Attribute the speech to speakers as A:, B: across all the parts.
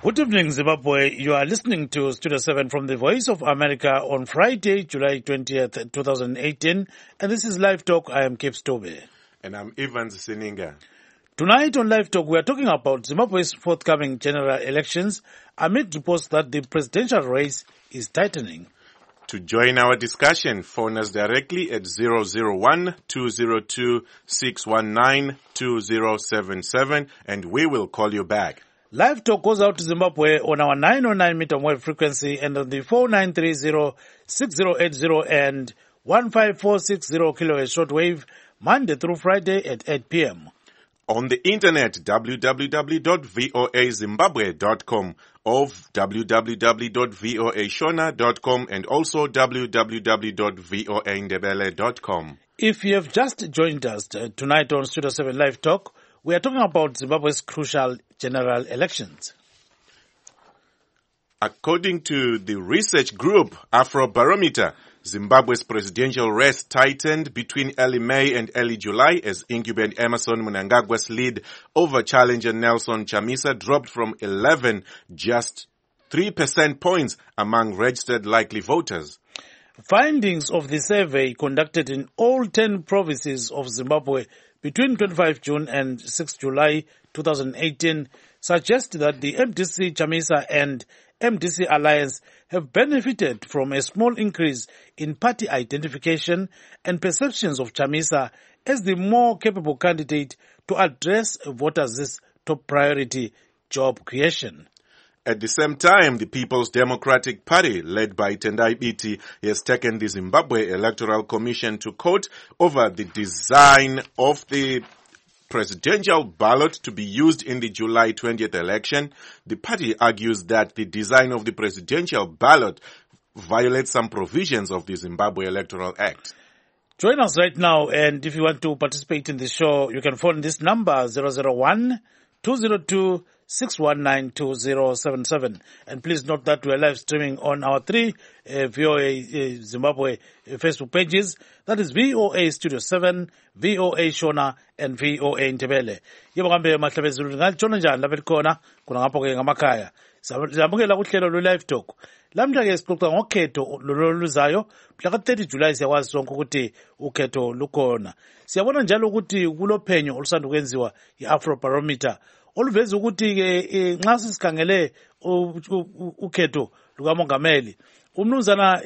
A: Good evening, Zimbabwe. You are listening to Studio 7 from the Voice of America on Friday, July 20th, 2018. And this is Live Talk. I am Cape Stobe.
B: And I'm Evans Sininga.
A: Tonight on Live Talk, we are talking about Zimbabwe's forthcoming general elections amid reports that the presidential race is tightening.
B: To join our discussion, phone us directly at 001-202-619-2077 and we will call you back.
A: Live Talk goes out to Zimbabwe on our 909 meter wave frequency and on the 4930-6080 and 15460 kilohertz shortwave Monday through Friday at 8 p.m.
B: On the internet, www.voazimbabwe.com or www.voashona.com and also www.voaindebele.com.
A: If you have just joined us tonight on Studio 7 Live Talk, we are talking about Zimbabwe's crucial general elections.
B: According to the research group Afrobarometer, Zimbabwe's presidential race tightened between early May and early July as incumbent Emmerson Mnangagwa's lead over challenger Nelson Chamisa dropped from 11 just 3% points among registered likely voters.
A: Findings of the survey conducted in all 10 provinces of Zimbabwe between 25 June and 6 July 2018 suggest that the MDC Chamisa and MDC Alliance have benefited from a small increase in party identification and perceptions of Chamisa as the more capable candidate to address voters' top priority, job creation.
B: At the same time, the People's Democratic Party, led by Tendai Biti, has taken the Zimbabwe Electoral Commission to court over the design of the presidential ballot to be used in the July 20th election. The party argues that the design of the presidential ballot violates some provisions of the Zimbabwe Electoral Act.
A: Join us right now, and if you want to participate in the show, you can phone this number 001-202-619-2077. And please note that we are live streaming on our three VOA Zimbabwe Facebook pages. That is VOA Studio 7, VOA Shona, and VOA Ndebele. Yebo kambe mahlabezulu ngalitshona njani lapha likhona kuna ngapho ke ngamakhaya. Siyamukela kuhlelo lwe-Live Talk. Lamhla ke sixoxa ngokhetho loluzayo mhla ka-30 July siyakwazi sonke ukuthi ukhetho lukhona. Siyabona njalo ukuthi kulophenyo olusanda kwenziwa yi-Afrobarometer oluveza ukuthi ke nxa sisikhangele ukhetho lukamongameli umnumzana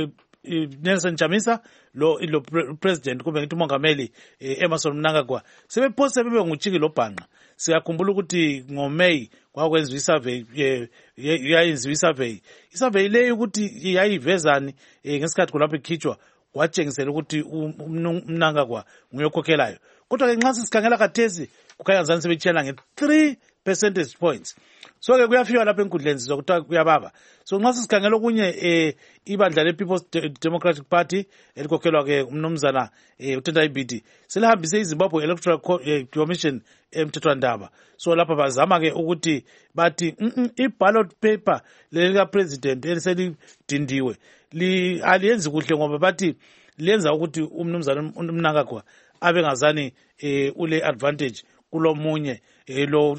A: Nelson Chamisa lo president kumbe ngithi umongameli Emmerson Mnangagwa sebephose bebe nguchiki lobhanqa. Siyakhumbula ukuthi ngoMay kwakwenziwa isurvey yayenziwa isurvey leyo ukuthi yayivezani ngesikhathi kulapho ikhitshwa kwatshengisela ukuthi uMnangagwa nguyokhokhelayo. Kodwa ke nxa sisikhangela kathesi kukhanya ngazansi sebetshela nge-3 percentage points. So ke kuyafika lapha enkundleni sizokuthiwa kuyababa. So nxa sisikhangela okunye ibandla le-People's Democratic Party elikhokhelwa ke umnumzana uTendai Biti selihambise iZimbabwe Electoral Commission emthethwandaba. So lapha bazama ke ukuthi bathi i-ballot paper lelika president eliselidindiwe aliyenzi kuhle ngoba bathi lenza ukuthi umnumzana Mnangagwa abe ngazani ule advantage kulomunye lo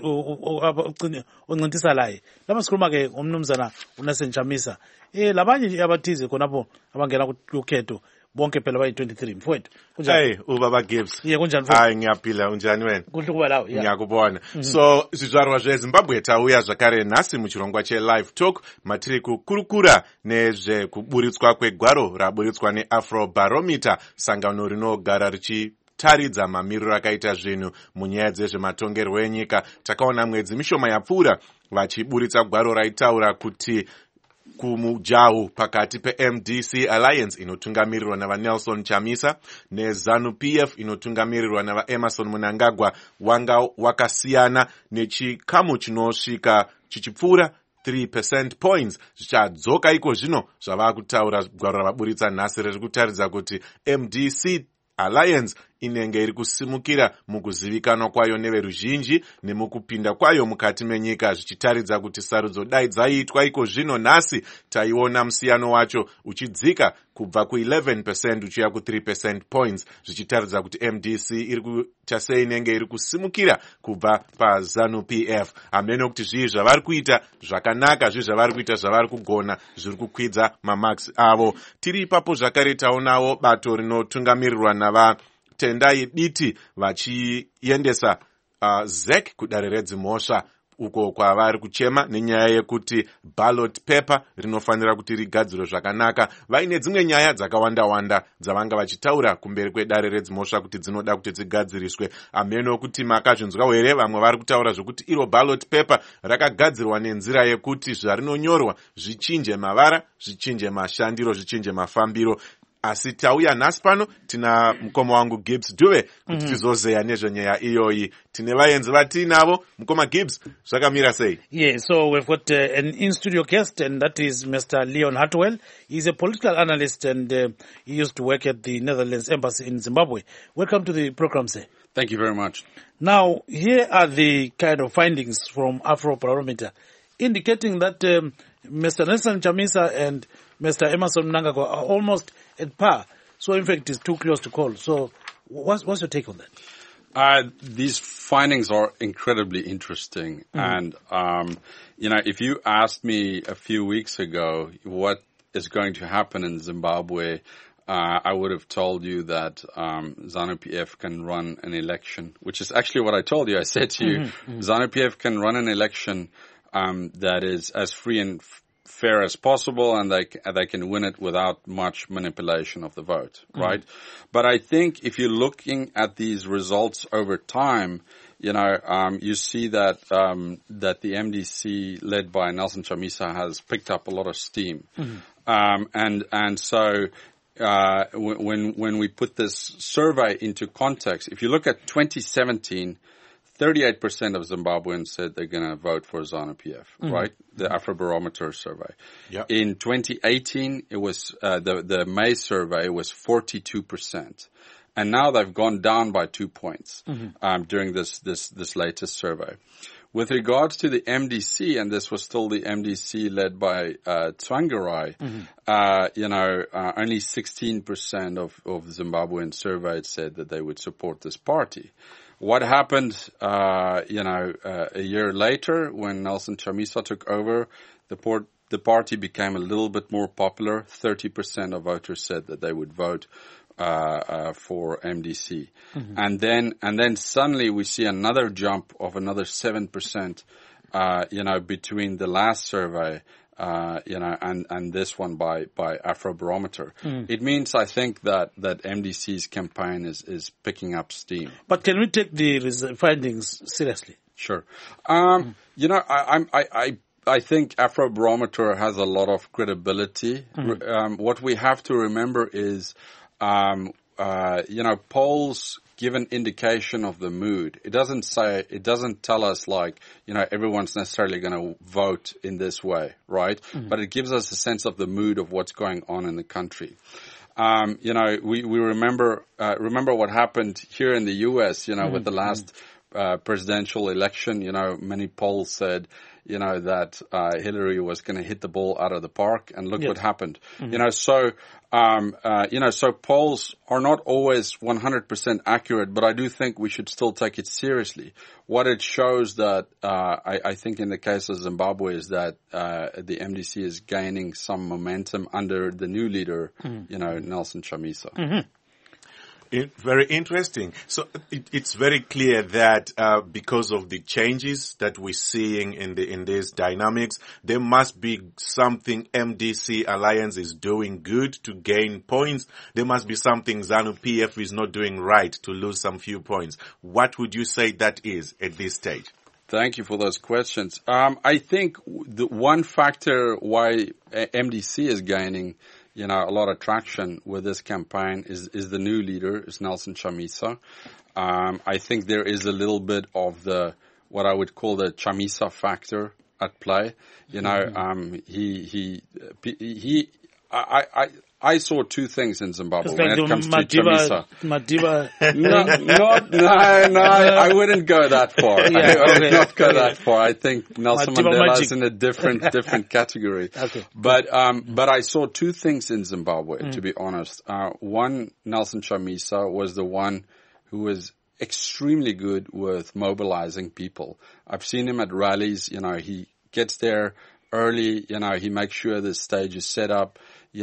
A: oncintisa laye. Lapha sikhuluma ke ngomnumzana uNelson Chamisa. Labanye abathize khonapho abangena kukhetho bonke phela bayi-23 mfowethu.
B: Hey, ubaba Gibbs.
A: Ye kunjani mfowethu?
B: Hayi ngiyaphila unjani wena?
A: Kuhle kuba lawo.
B: Ngiyakubona. So zvizvarwa zveZimbabwe tauya zvakare nhasi muchirongwa cheLive Talk matiri kukurukura nezvekuburitswa kwegwaro raburitswa neAfrobarometer, sangano rinogara richitaridza mamiriro akaita zvinhu munyaya dzezvematongerwo enyika. Takaona mwedzi mishoma yapfuura vachiburitsa gwaro raitaura kuti kumujahu pakati pe-MDC Alliance inotungamirirwa navaNelson Chamisa neZANU-PF inotungamirirwa navaEmmerson Mnangagwa wanga wakasiyana nechikamu chinosvika chichipfuura 3% points. Zvichadzoka iko zvino zvava kutaura gwaro ravaburitsa nhasi riri kutaridza kuti MDC Alliance inenge iri kusimukira mukuzivikanwa kwayo neveruzhinji nemukupinda kwayo mukati menyika, zvichitaridza kuti sarudzo dai dzaiitwa iko zvino. Nhasi taiona musiyano wacho uchidzika kubva ku11% uchiya ku3% points, zvichitaridza kuti MDC iri kuita sei inenge iri kusimukira kubva paZANU PF. Hamene kuti zvii zvavari kuita zvakanaka, zvii zvavari kuita zvavari kugona zviri kukwidza mamax avo. Tiri ipapo zvakare taonawo bato rinotungamirirwa navaTendai Biti vachiendesa ZEC kudare redzimhosva, uko kwavari kuchema nenyaya yekuti ballot paper rinofanira kuti rigadzirwe zvakanaka. Vaine dzimwe nyaya dzakawanda-wanda dzavanga vachitaura kumberi kwedare redzimhosva kuti dzinoda kuti dzigadziriswe. Ameno kuti makazvinzwa here, vamwe vari kutaura zvokuti iro ballot paper rakagadzirwa nenzira yekuti zvarinonyorwa zvichinje mavara, zvichinje mashandiro, zvichinje mafambiro. Asi tauya nhasi pano tina mukoma wangu Gibbs Dube kuti tizozeya nezvenyaya iyoyi. Tine vaenzi vatinavo. Mukoma Gibbs, zvakamira sei?
A: Yeah, so we've got an in-studio guest, and that is Mr. Leon Hartwell. He's a political analyst, and he used to work at the Netherlands Embassy in Zimbabwe. Welcome to the program, sir.
C: Thank you very much.
A: Now, here are the kind of findings from Afrobarometer, indicating that Mr. Nelson Chamisa and Mr. Emmerson Mnangagwa are almost at par. So, in fact, it's too close to call. So, what's your take on that?
C: These findings are incredibly interesting. And, if you asked me a few weeks ago what is going to happen in Zimbabwe, I would have told you that ZANU-PF can run an election, which is actually what I told you. I said to you, ZANU-PF can run an election that is as free and fair as possible, and they can win it without much manipulation of the vote, right? But I think if you're looking at these results over time, you see that that the MDC led by Nelson Chamisa has picked up a lot of steam, and so when we put this survey into context, if you look at 2017. 38% of Zimbabweans said they're going to vote for ZANU-PF, right? The Afrobarometer survey.
B: Yep.
C: In 2018, it was the May survey was 42%, and now they've gone down by 2 points during this latest survey. With regards to the MDC, and this was still the MDC led by Tsvangirai, only 16% of Zimbabweans surveyed said that they would support this party. What happened, a year later when Nelson Chamisa took over, the party became a little bit more popular. 30% of voters said that they would vote for MDC. And then suddenly we see another jump of another 7%, between the last survey, and this one by Afrobarometer. It means, I think, that MDC's campaign is picking up steam.
A: But can we take the findings seriously?
C: Sure. I think Afrobarometer has a lot of credibility. What we have to remember is, polls give an indication of the mood. It doesn't tell us everyone's necessarily going to vote in this way, right? But it gives us a sense of the mood of what's going on in the country. We remember what happened here in the U.S., with the last presidential election. Many polls said, that Hillary was going to hit the ball out of the park, and look what happened. So polls are not always 100% accurate, but I do think we should still take it seriously. What it shows that, I think in the case of Zimbabwe is that, the MDC is gaining some momentum under the new leader, Nelson Chamisa.
B: Very interesting. So it's very clear that because of the changes that we're seeing in these dynamics, there must be something MDC Alliance is doing good to gain points. There must be something ZANU-PF is not doing right to lose some few points. What would you say that is at this stage?
C: Thank you for those questions. I think the one factor why MDC is gaining a lot of traction with this campaign is the new leader, is Nelson Chamisa. I think there is a little bit of what I would call the Chamisa factor I saw two things in Zimbabwe
A: It's
C: when
A: like
C: it comes to
A: Madiba,
C: Chamisa.
A: Madiba.
C: No, I wouldn't go that far.
A: Yeah,
C: I would
A: okay.
C: not go that far. I think Nelson
A: Madiba
C: Mandela
A: magic.
C: is in a different category.
A: Okay.
C: But I saw two things in Zimbabwe, to be honest. One, Nelson Chamisa was the one who was extremely good with mobilizing people. I've seen him at rallies. He gets there early. He makes sure the stage is set up. He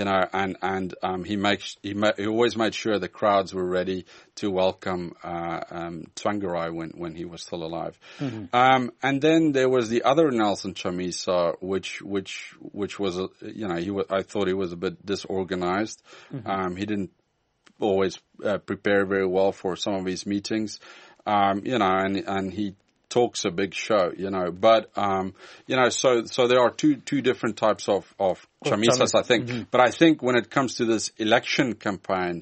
C: always made sure the crowds were ready to welcome Tsvangirai when he was still alive. Mm-hmm. And then there was the other Nelson Chamisa, which was I thought he was a bit disorganized. Mm-hmm. He didn't always prepare very well for some of his meetings. And he talks a big show, but, so there are two different types of Chamisas, I think. Mm-hmm. But I think when it comes to this election campaign,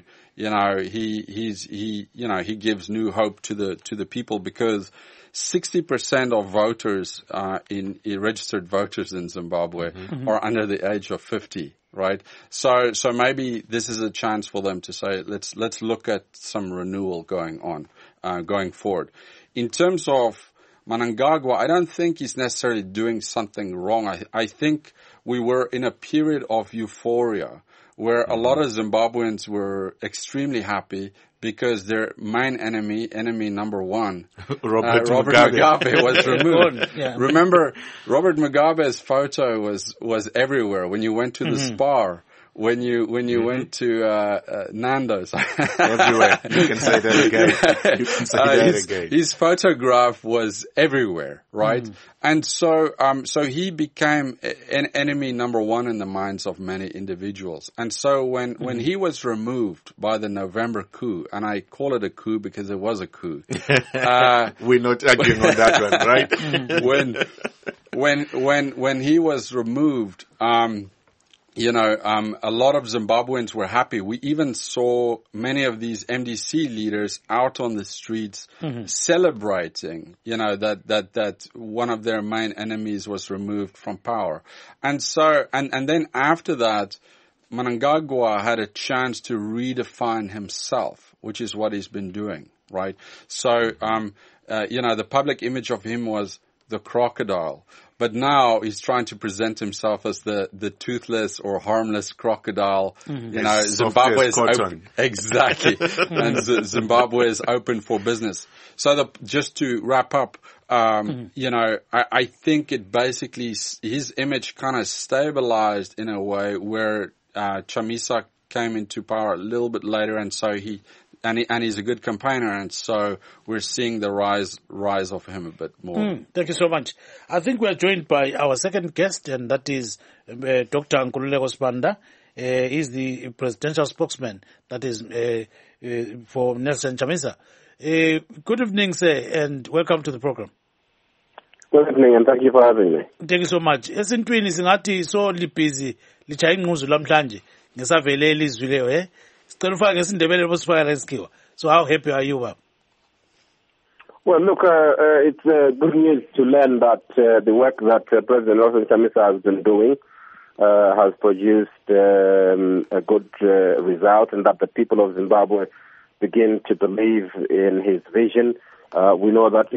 C: he gives new hope to the people, because 60% of voters, in registered voters in Zimbabwe mm-hmm. are under the age of 50. Right. So maybe this is a chance for them to say, let's look at some renewal going forward. In terms of Mnangagwa, I don't think he's necessarily doing something wrong. I think we were in a period of euphoria where a lot of Zimbabweans were extremely happy because their main enemy number one, Robert Mugabe was removed. Yeah. Remember, Robert Mugabe's photo was everywhere. When you went to the Spar, when you mm-hmm. went to Nando's.
B: Everywhere. You can say that again.
C: His photograph was everywhere, right? Mm. And so he became an enemy number one in the minds of many individuals. And so when he was removed by the November coup, and I call it a coup because it was a coup.
B: We're not arguing on that one, right?
C: When he was removed, a lot of Zimbabweans were happy. We even saw many of these MDC leaders out on the streets mm-hmm. celebrating, that one of their main enemies was removed from power. And so, and then after that, Mnangagwa had a chance to redefine himself, which is what he's been doing, right? So, the public image of him was the crocodile. But now he's trying to present himself as the toothless or harmless crocodile. Mm-hmm. Zimbabwe is open. Exactly. And Zimbabwe is open for business. So just to wrap up, I think it basically, his image kind of stabilized in a way where, Chamisa came into power a little bit later, and so and he's a good campaigner, and so we're seeing the rise of him a bit more.
A: Thank you so much. I think we are joined by our second guest, and that is Dr. Nkululeko Sibanda. He's the presidential spokesman, that is for Nelson Chamisa. Good evening, sir, and welcome to the program.
D: Good evening, and thank you for having me.
A: Thank you so much. Esintwini singathi so libhizi lichaya ingquzu lamhlanje ngesavele elizwileyo Sicela ufake ngesindebele bosifaka lesikhiwa. So how happy are you, Bob?
D: Well, look, it's good news to learn that the work that President Nelson Chamisa has been doing has produced a good result, and that the people of Zimbabwe begin to believe in his vision. We know that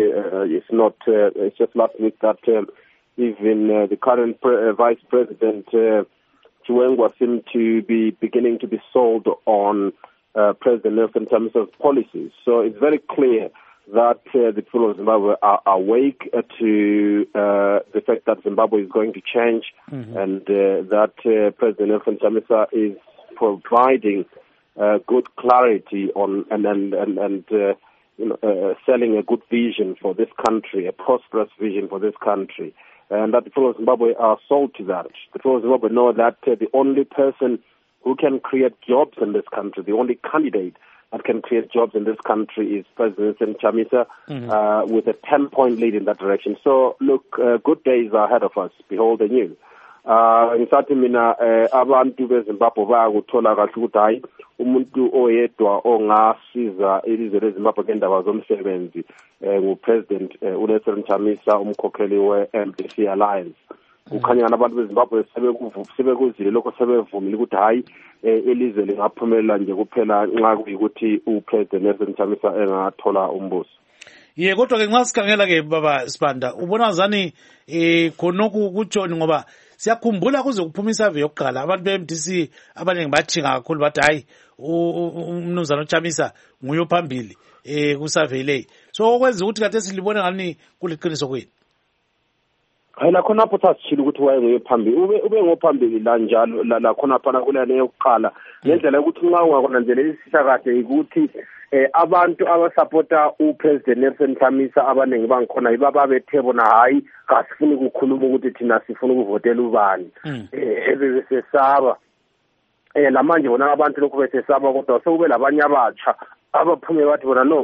D: it's just last week that even the current Vice President Chiwenga seemed to be beginning to be sold on President Nelson Chamisa's policies. So it's very clear that the people of Zimbabwe are awake to the fact that Zimbabwe is going to change, and that President Nelson Chamisa is providing good clarity on and selling a good vision for this country, a prosperous vision for this country. And that the people of Zimbabwe are sold to that. The people of Zimbabwe know that the only person who can create jobs in this country, the only candidate that can create jobs in this country is President Chamisa, with a 10-point lead in that direction. So, look, good days are ahead of us. Behold the new. Ngisathi mina abantu beZimbabwe bayakuthola kahle ukuthi hayi umuntu oyedwa ongasiza ilizwe leZimbabwe ngendaba zomsebenzi nguPresident uNelson Chamisa, umkhokheli we-MDC Alliance. kukhanya nabantu beZimbabwe sebekuzile lokho sebevumile ukuthi hayi elizwe lingaphumelela nje kuphela nxa kuyikuthi uPresident Nelson Chamisa engathola umbuso.
A: Ye kodwa ke nxa sikhangela ke baba Sibanda ubona zani khonokhu kutshoni ngoba siyakhumbula kuze kuphuma isurvey yokuqala abantu beMDC abaningi bathinga kakhulu bathi hayi umnumzana uChamisa nguye phambili kusurvey le. So okwenza ukuthi kade silibone ngani kuliqiniso kwini?
D: Hayi la khona apho sasitshila ukuthi wayenguye phambili ube ngophambili la njalo la khona phana kulana yokuqala ngendlela ukuthi nxa ungakonanzelisisa kahle ukuthi abantu abasupporta uPresident Nelson Chamisa abaningi bangikhona ibaba bethe bona hayi kasifuni ukukhuluma ukuthi thina sifuna ukuvotela ubani ebesesaba lamanje bona abantu lokho besesaba kodwa sekube labanye abatsha abaphume bathi bona no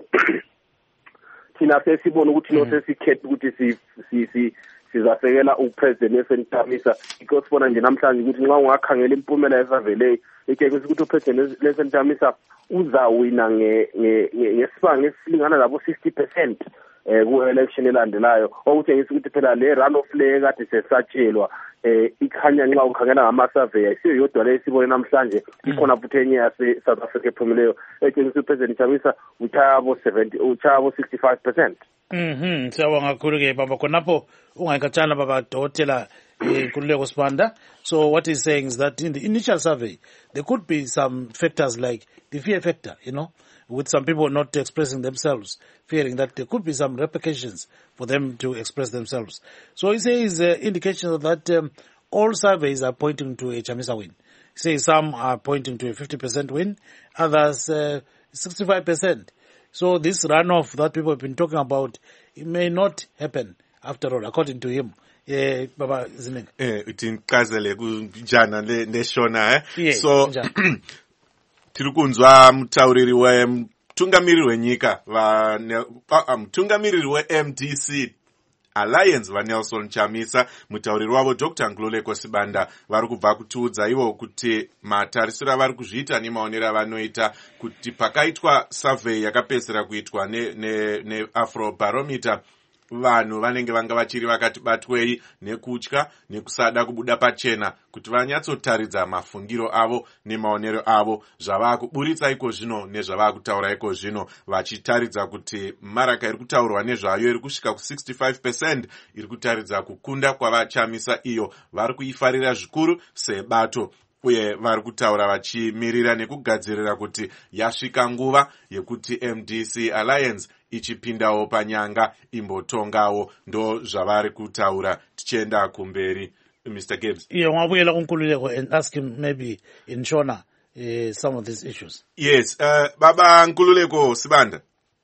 D: thina sesibona ukuthi no sesikhetha ukuthi sizasekela uPresident Nelson Chamisa because bona nje namhlanje ukuthi nxa ungakhangela impumela yesavele ikeke ukuthi uPresident Nelson Chamisa uzawina ngesibanga esilingana labo 60% ku-election elandelayo okutshengisa ukuthi phela le runoff le kade sesatshelwa ikhanya nxa ukhangela ngama-survey ayisiyo yodwa le esibone namhlanje ikhona futhi enye yase-South Africa ephumileyo etshengisa uPresident Chamisa uchayabo 65%.
A: Siyabonga kakhulu-ke baba khonapho ungayikhatshana baba Dokotela Nkululeko Sibanda. So what he's saying is that in the initial survey there could be some factors like the fear factor, with some people not expressing themselves, fearing that there could be some repercussions for them to express themselves. So he says indications that all surveys are pointing to a Chamisa win. He says some are pointing to a 50% win, others 65%. So this runoff that people have been talking about, it may not happen after all, according to him. Baba Zininga.
B: Utinqazele kunjana neshona so tirikunzwa mutauriri wemutungamiriri wenyika mutungamiriri weMDC Alliance vaNelson Chamisa mutauriri wavo Dr. Nkululeko Sibanda vari kubva kutiudza ivo kuti matarisiro avari kuzviita nemaonero avanoita kuti pakaitwa survey yakapedzera kuitwa neAfrobarometer vanhu vanenge vanga vachiri vakati batwei nekutya nekusada kubuda pachena kuti vanyatsotaridza mafungiro avo nemaonero avo zvava kuburitsa iko zvino nezvava kutaura iko zvino vachitaridza kuti maraka iri kutaurwa nezvayo iri kusvika ku65% iri kutaridza kukunda kwavaChamisa iyo vari kuifarira zvikuru sebato uye vari kutaura vachimirira nekugadzirira kuti yasvika nguva yekuti MDC Alliance ichipindawo panyanga imbotongawo ndo zvavari kutaura tichienda kumberi. Mr. Gibbs.
A: Wabuyela kuNkululeko and ask him maybe in Shona some of these issues.
B: Yes, baba Nkululeko Sibanda.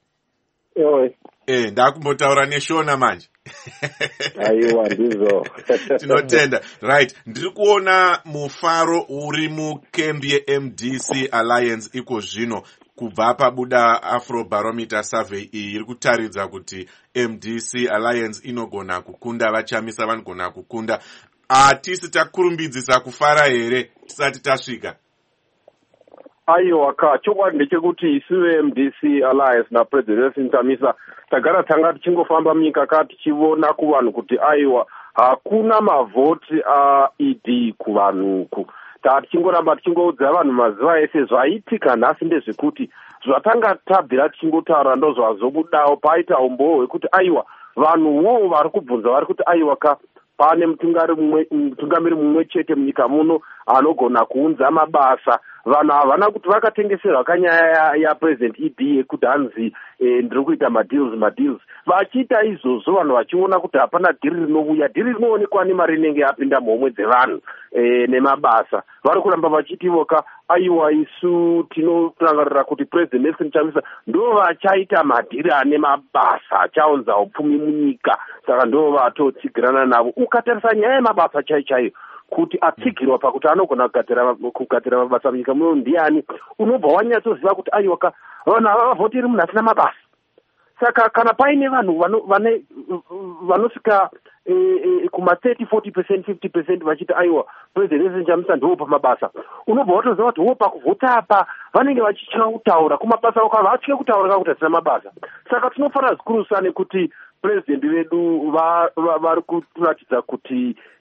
B: Ndakumbotaura neshona manje.
D: Aiwa ndizo.
B: Tinotenda. Right. Ndiri kuona mufaro uri mukembi yeMDC Alliance iko zvino kubva pabuda Afrobarometer survey iyi iri kutaridza kuti MDC Alliance inogona kukunda vaChamisa vanogona kukunda. Hatisi takurumbidzisa kufara here tisati tasvika.
D: Aiwa chokwadi ndechekuti isuve MDC Alliance naPresident Nelson Chamisa tagara tanga tichingofamba munyika tichiona kuvanhu kuti aiwa hakuna mavhoti aED kuvanhuku. Tichingoramba tichingoudza vanhu mazuva ese zvaitika nhasi ndezvekuti zvatanga tabvira tichingotaura ndozvazobudawo paita umboo hwekuti aiwa vanhuwo vari kubvunza vari kuti aiwa pane mutungamiri mumwe chete munyika muno anogona kuunza mabasa. Vanhu havana kuti vakatengeserwa kanyaya yaPresident ED yekuti hanzi ndiri kuita madeals. Vachiita izvozvo vanhu vachiona kuti hapana dhiri rinouya, dhiri rinoonekwa nemari inenge yapinda muhomwe dzevanhu nemabasa. Vari kuramba vachiti voka aiwa isu tinorangarira kuti President Nelson Chamisa ndo vachaita madhiri ane mabasa achaunza upfumi munyika, saka ndo vatotsigirana navo. Ukatarisa nyaya yemabasa chaiyo kuti atsigirwa pakuti anogona kugadzira mabasa munyika muno ndiani, unobva wanyatsoziva kuti aiwa vanhu havavhoteri munhu asina mabasa. Saka kana paine vanhu vanosvika kuma30, 40%, 50% vachiti aiwa President Nelson Chamisa ndo pamabasa, unobva watoziva kuti wo pakuvhota apa vanenge vachitya kutaura kumabasa avo vatye kutaura kuti asina mabasa. Saka tinofanira zvikuru sana kuti president vedu vari kuratidza kuti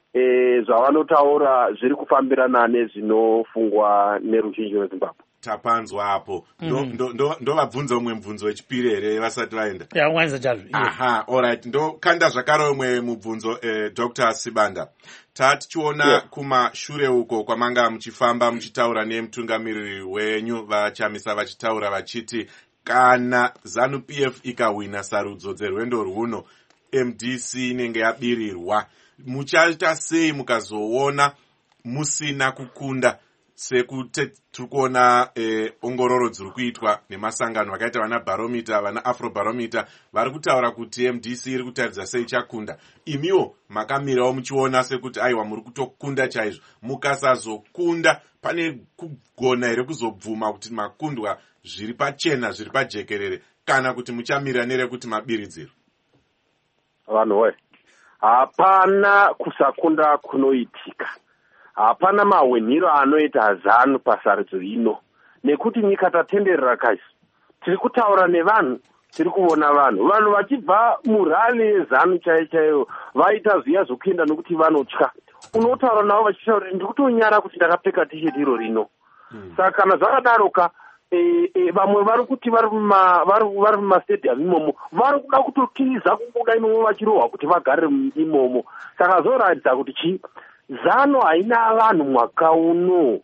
D: zvavanotaura zviri kufambirana nezvinofungwa neruzhinji rwezimbabwe.
B: Tapanzwa apo. Ndovabvunza umwe mubvunzo wechipiri here vasati vaenda? Aha, alright. Ndokanda zvakare umwe mubvunzo Dr. Sibanda. Tichiona kumashure uko kwamanga muchifamba muchitaura nemutungamiriri wenyu vaChamisa vachitaura vachiti kana ZANU-PF ikawina sarudzo dzerwendo rwuno MDC inenge yabirirwa, muchaita sei mukazoona musina kukunda sekuti tiri kuona ongororo dziri kuitwa nemasangano akaita vana Barometer, vana Afrobarometer vari kutaura kuti MDC iri kutaridza sei chakunda. Imiwo makamirawo muchiona sekuti aiwa muri kutokunda chaizvo. Mukasazokunda pane kugona here kuzobvuma kuti makundwa zviri pachena zviri pajekerere kana kuti muchamira nerekuti mabiridziro?
D: Vanhuwe, hapana kusakunda kunoitika. Hapana mahwenhiro anoita ZANU pasarudzo ino, nekuti nyika tatenderera kaisi. Tiri kutaura nevanhu, tiri kuona vanhu vachibva murali yeZANU chaiyo vaita zviya zvokuenda nokuti vanotya. Unotaura navo vachitaura ndiri kutonyara kuti ndakapfeka tisheti iro rino. Saka kana zvakadaroka vamwe vari kuti vari mumastadium imomo vari kuda kutotiza kubuda imomo vachirohwa kuti vagare imomo. Saka zvoratidza kuti chii? ZANU haina vanhu mwaka uno.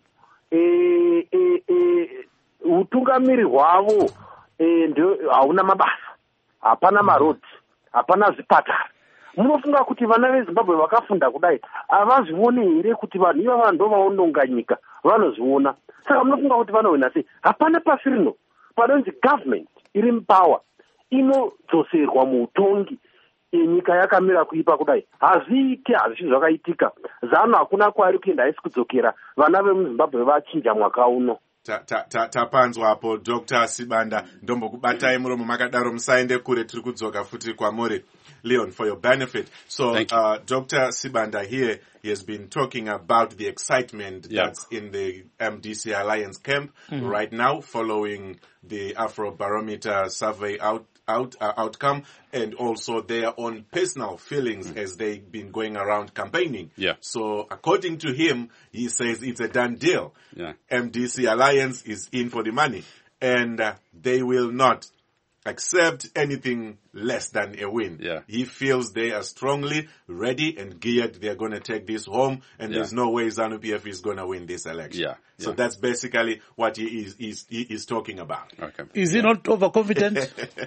D: Utungamiri hwavo hauna mabasa, hapana marodhi, hapana zvipatara. Munofunga kuti vana veZimbabwe vakafunda kudai havazvioni here kuti vanhu ivava ndo vaononga nyika vanozviona? Saka munofunga kuti vanowina sei? Hapana pasi rino panonzi government iri mupower inodzoserwa muutongi nyika yakamira kuipa kudai. Hazviiti, hazvishi zvakaitika. ZANU hakuna kwari kuenda haisi kudzokera. Vana vemuZimbabwe vachinja mwaka uno.
B: Tapanzwa apo Dr. Sibanda. Ndombokubatai muromo makadaro musaende kure, tiri kudzoka futi kwamuri. Leon, for your benefit. So, Dr. Sibanda here, he has been talking about the excitement that's in the MDC Alliance camp right now, following the Afrobarometer survey outcome, and also their own personal feelings as they've been going around campaigning. So, according to him, he says it's a done deal. MDC Alliance is in for the money, and they will not accept anything less than a win. He feels they are strongly ready and geared. They're going to take this home, and there's no way ZANU-PF is going to win this election. So that's basically what he is talking about.
A: Is he not overconfident?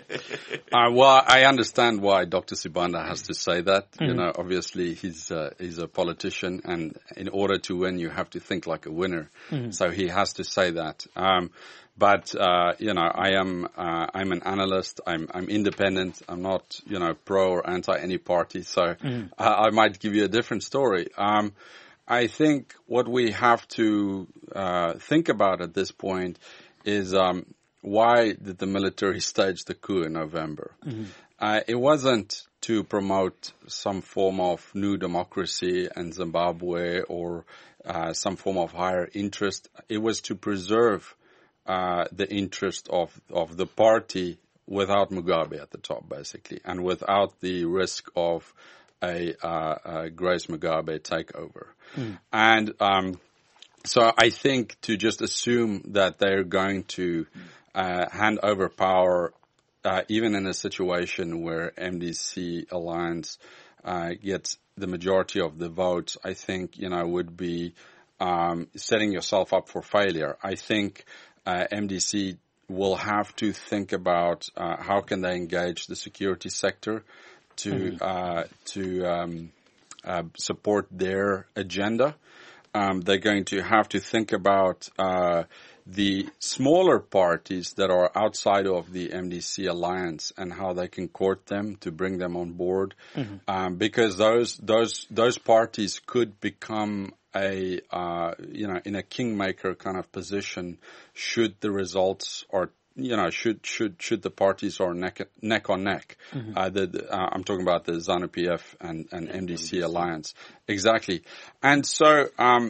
C: Well, I understand why Dr. Sibanda has to say that. You know, obviously he's a politician, and in order to win, you have to think like a winner. So he has to say that. But you know, I'm an analyst. I'm independent. I'm not, you know, pro or anti any party. So I might give you a different story. I think what we have to think about at this point is why did the military stage the coup in November? It wasn't to promote some form of new democracy in Zimbabwe or some form of higher interest. It was to preserve the interest of the party without Mugabe at the top, basically, and without the risk of a Grace Mugabe takeover. And so I think to just assume that they're going to hand over power, even in a situation where MDC Alliance gets the majority of the votes, I think, you know, would be setting yourself up for failure. I think MDC will have to think about how can they engage the security sector to support their agenda. They're going to have to think about the smaller parties that are outside of the MDC alliance and how they can court them to bring them on board, because those parties could become a in a kingmaker kind of position should the results or should the parties are neck on neck. I'm talking about the ZANU-PF and MDC alliance. Exactly. And so,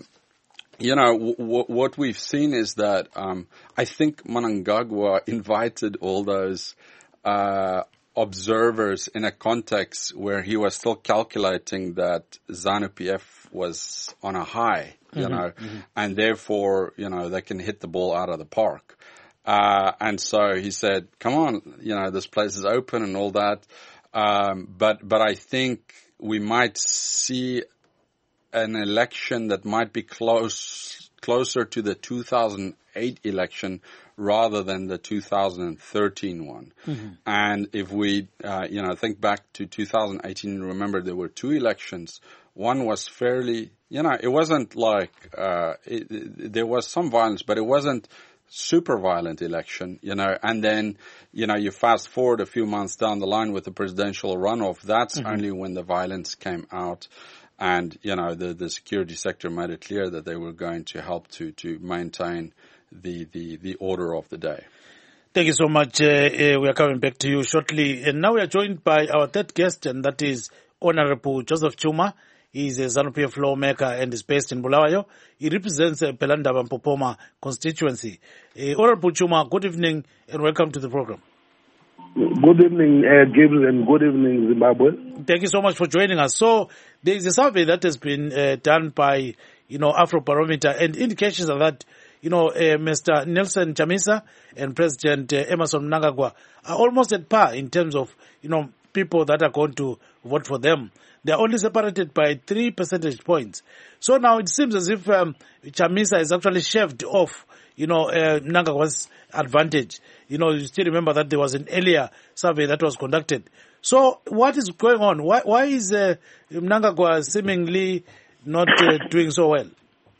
C: what we've seen is that, I think Mnangagwa invited all those, observers in a context where he was still calculating that ZANU-PF was on a high, you know, and therefore, you know, they can hit the ball out of the park. And so he said, come on, you know, this place is open and all that. But I think we might see an election that might be closer to the 2008 election rather than the 2013 one. And if we, you know, think back to 2018, remember there were two elections. One was fairly, you know, it wasn't like, there was some violence, but it wasn't super violent election, you know, and then, you know, you fast forward a few months down the line with the presidential runoff. That's only when the violence came out. And, you know, the security sector made it clear that they were going to help to maintain the order of the day.
A: Thank you so much. We are coming back to you shortly. And now we are joined by our third guest, and that is Honorable Joseph Chuma. He is a ZANU-PF lawmaker and is based in Bulawayo. He represents Pelanda-Mpopoma constituency. Honorable Chuma, good evening and welcome to the program.
E: Good evening, Gabriel, and good evening, Zimbabwe.
A: Thank you so much for joining us. So there is a survey that has been done by, you know, Afrobarometer, and indications are that, you know, Mr. Nelson Chamisa and President Emmerson Mnangagwa are almost at par in terms of, you know, people that are going to vote for them. They are only separated by 3 percentage points. So now it seems as if Chamisa is actually shaved off, you know, Mnangagwa's advantage. You know, you still remember that there was an earlier survey that was conducted. So what is going on? Why is Mnangagwa seemingly not doing so well?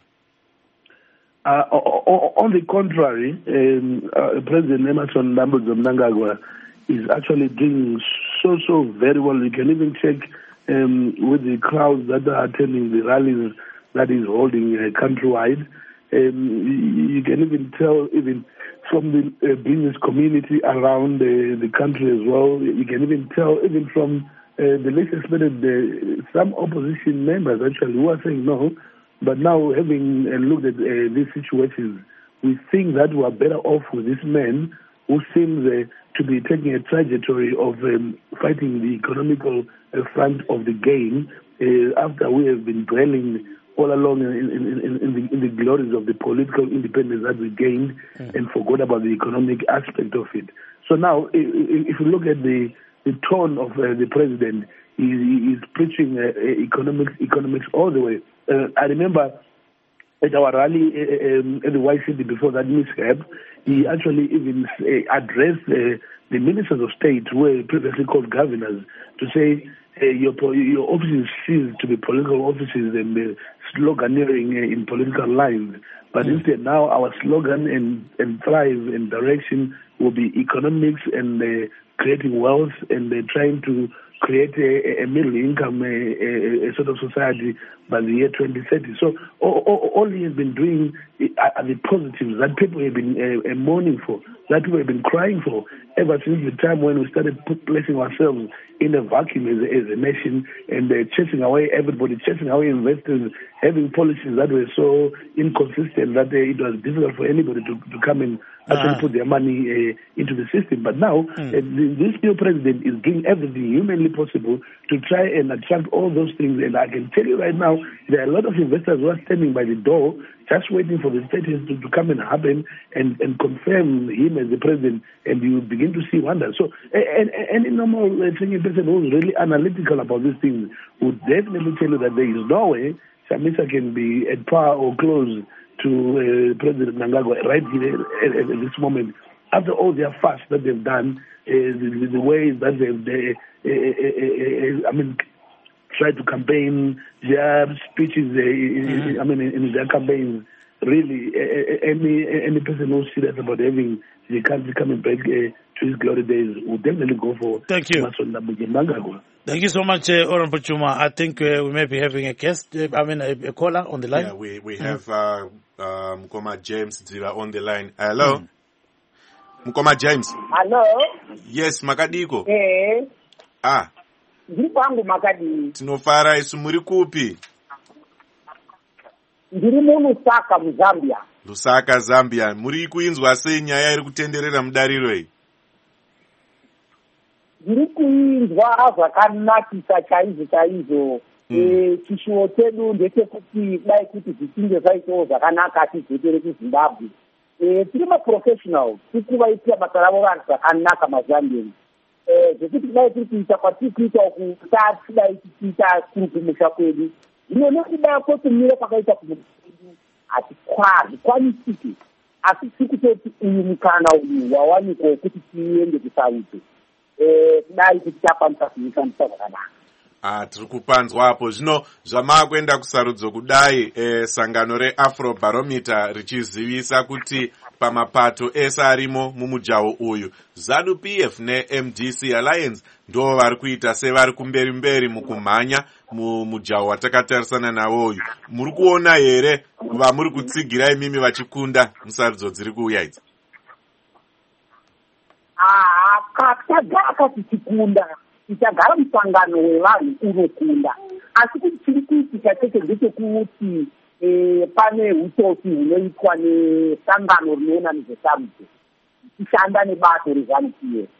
E: On the contrary, President Emmerson Mnangagwa is actually doing so very well. You can even check with the crowds that are attending the rallies that is holding countrywide. You can even tell, even from the business community around the country as well. You can even tell, even from the latest minute, some opposition members actually who are saying no. But now, having looked at these situations, we think that we are better off with this man who seems to be taking a trajectory of fighting the economical front of the game after we have been dwelling all along in the glories of the political independence that we gained and forgot about the economic aspect of it. So now, if you look at the tone of the president, he is preaching economics all the way. I remember at our rally at the White City before that mishap, he actually even addressed the ministers of state who were previously called governors to say your offices cease to be political offices and sloganeering in political lines. But instead now our slogan and thrive and direction will be economics and creating wealth and trying to create a middle income a sort of society by the year 2030. So all he has been doing are the positives that people have been mourning for, that people have been crying for ever since the time when we started placing ourselves in a vacuum as a nation and chasing away everybody, chasing away investors, having policies that were so inconsistent that it was difficult for anybody to come and actually put their money into the system. But now, this new president is doing everything humanly possible to try and attract all those things. And I can tell you right now, there are a lot of investors who are standing by the door just waiting for the status to come and happen and confirm him as the president, and you begin to see wonders. So any normal thinking person who is really analytical about these things would definitely tell you that there is no way Chamisa can be at par or close to President Mnangagwa right here at this moment. After all their fuss that they've done, the way that they've tried to campaign, their speeches, in their campaigns, really, any person who's serious about having the country coming back to his glory days would definitely go for Mnangagwa.
A: Thank you so much, Honorable Chuma. I think we may be having a guest, a caller on the line.
B: Yeah, we have Mkoma James Dzira on the line. Hello? Mkoma James.
F: Hello?
B: Yes, Makadiko.
F: Ndiri kwangu Makadi.
B: Tinofara isu muri kupi?
F: Ndiri muLusaka muZambia.
B: Lusaka, Zambia. Muri kuinzwa sei nyaya iri kutenderera mudariro iyi?
F: ndiri kuinzwa zvakanakisa chaizvo. Chishuwo chedu ndechekuti dai kuti zvichinge zvaitawo zvakanaka tizotere kuZimbabwe. Tiri maprofessionals tiri kuvaitira basa ravo vanhu zvakanaka mazambeni. Zvekuti dai tiri kuita kwatiri kuita uku tatidai tichiita kuri kumusha kwedu. Zvino nekuda kwekumira kwakaita kumudu hazvikwanisiki. Asi tiri kutoti uyu mukana uyu wawanikwa wekuti tiende kusarudzo. Kudai kuti takwanisa kuishandisa zvakanaka.
B: Tiri kupanzwa apo. Zvino zvamakuenda kusarudzo kudai, sangano reAfrobarometer richizivisa kuti pamapato ese arimo mumujaho uyu, ZANU-PF neMDC Alliance ndo vari kuita sevari kumberi mukumhanya mumujaho watakatarisana nawo uyu. Muri kuona here vamuri kutsigira imimi vachikunda musarudzo dziri kuuya idzi?
F: Kakagara tichikunda, tichagara musangano wevanhu unokunda. Asi kuti chiri kuitika chete ndechekuti pane utsotsi hunoitwa nesangano rinoona nezvesarudzo tichishanda nebato rezANU-PF.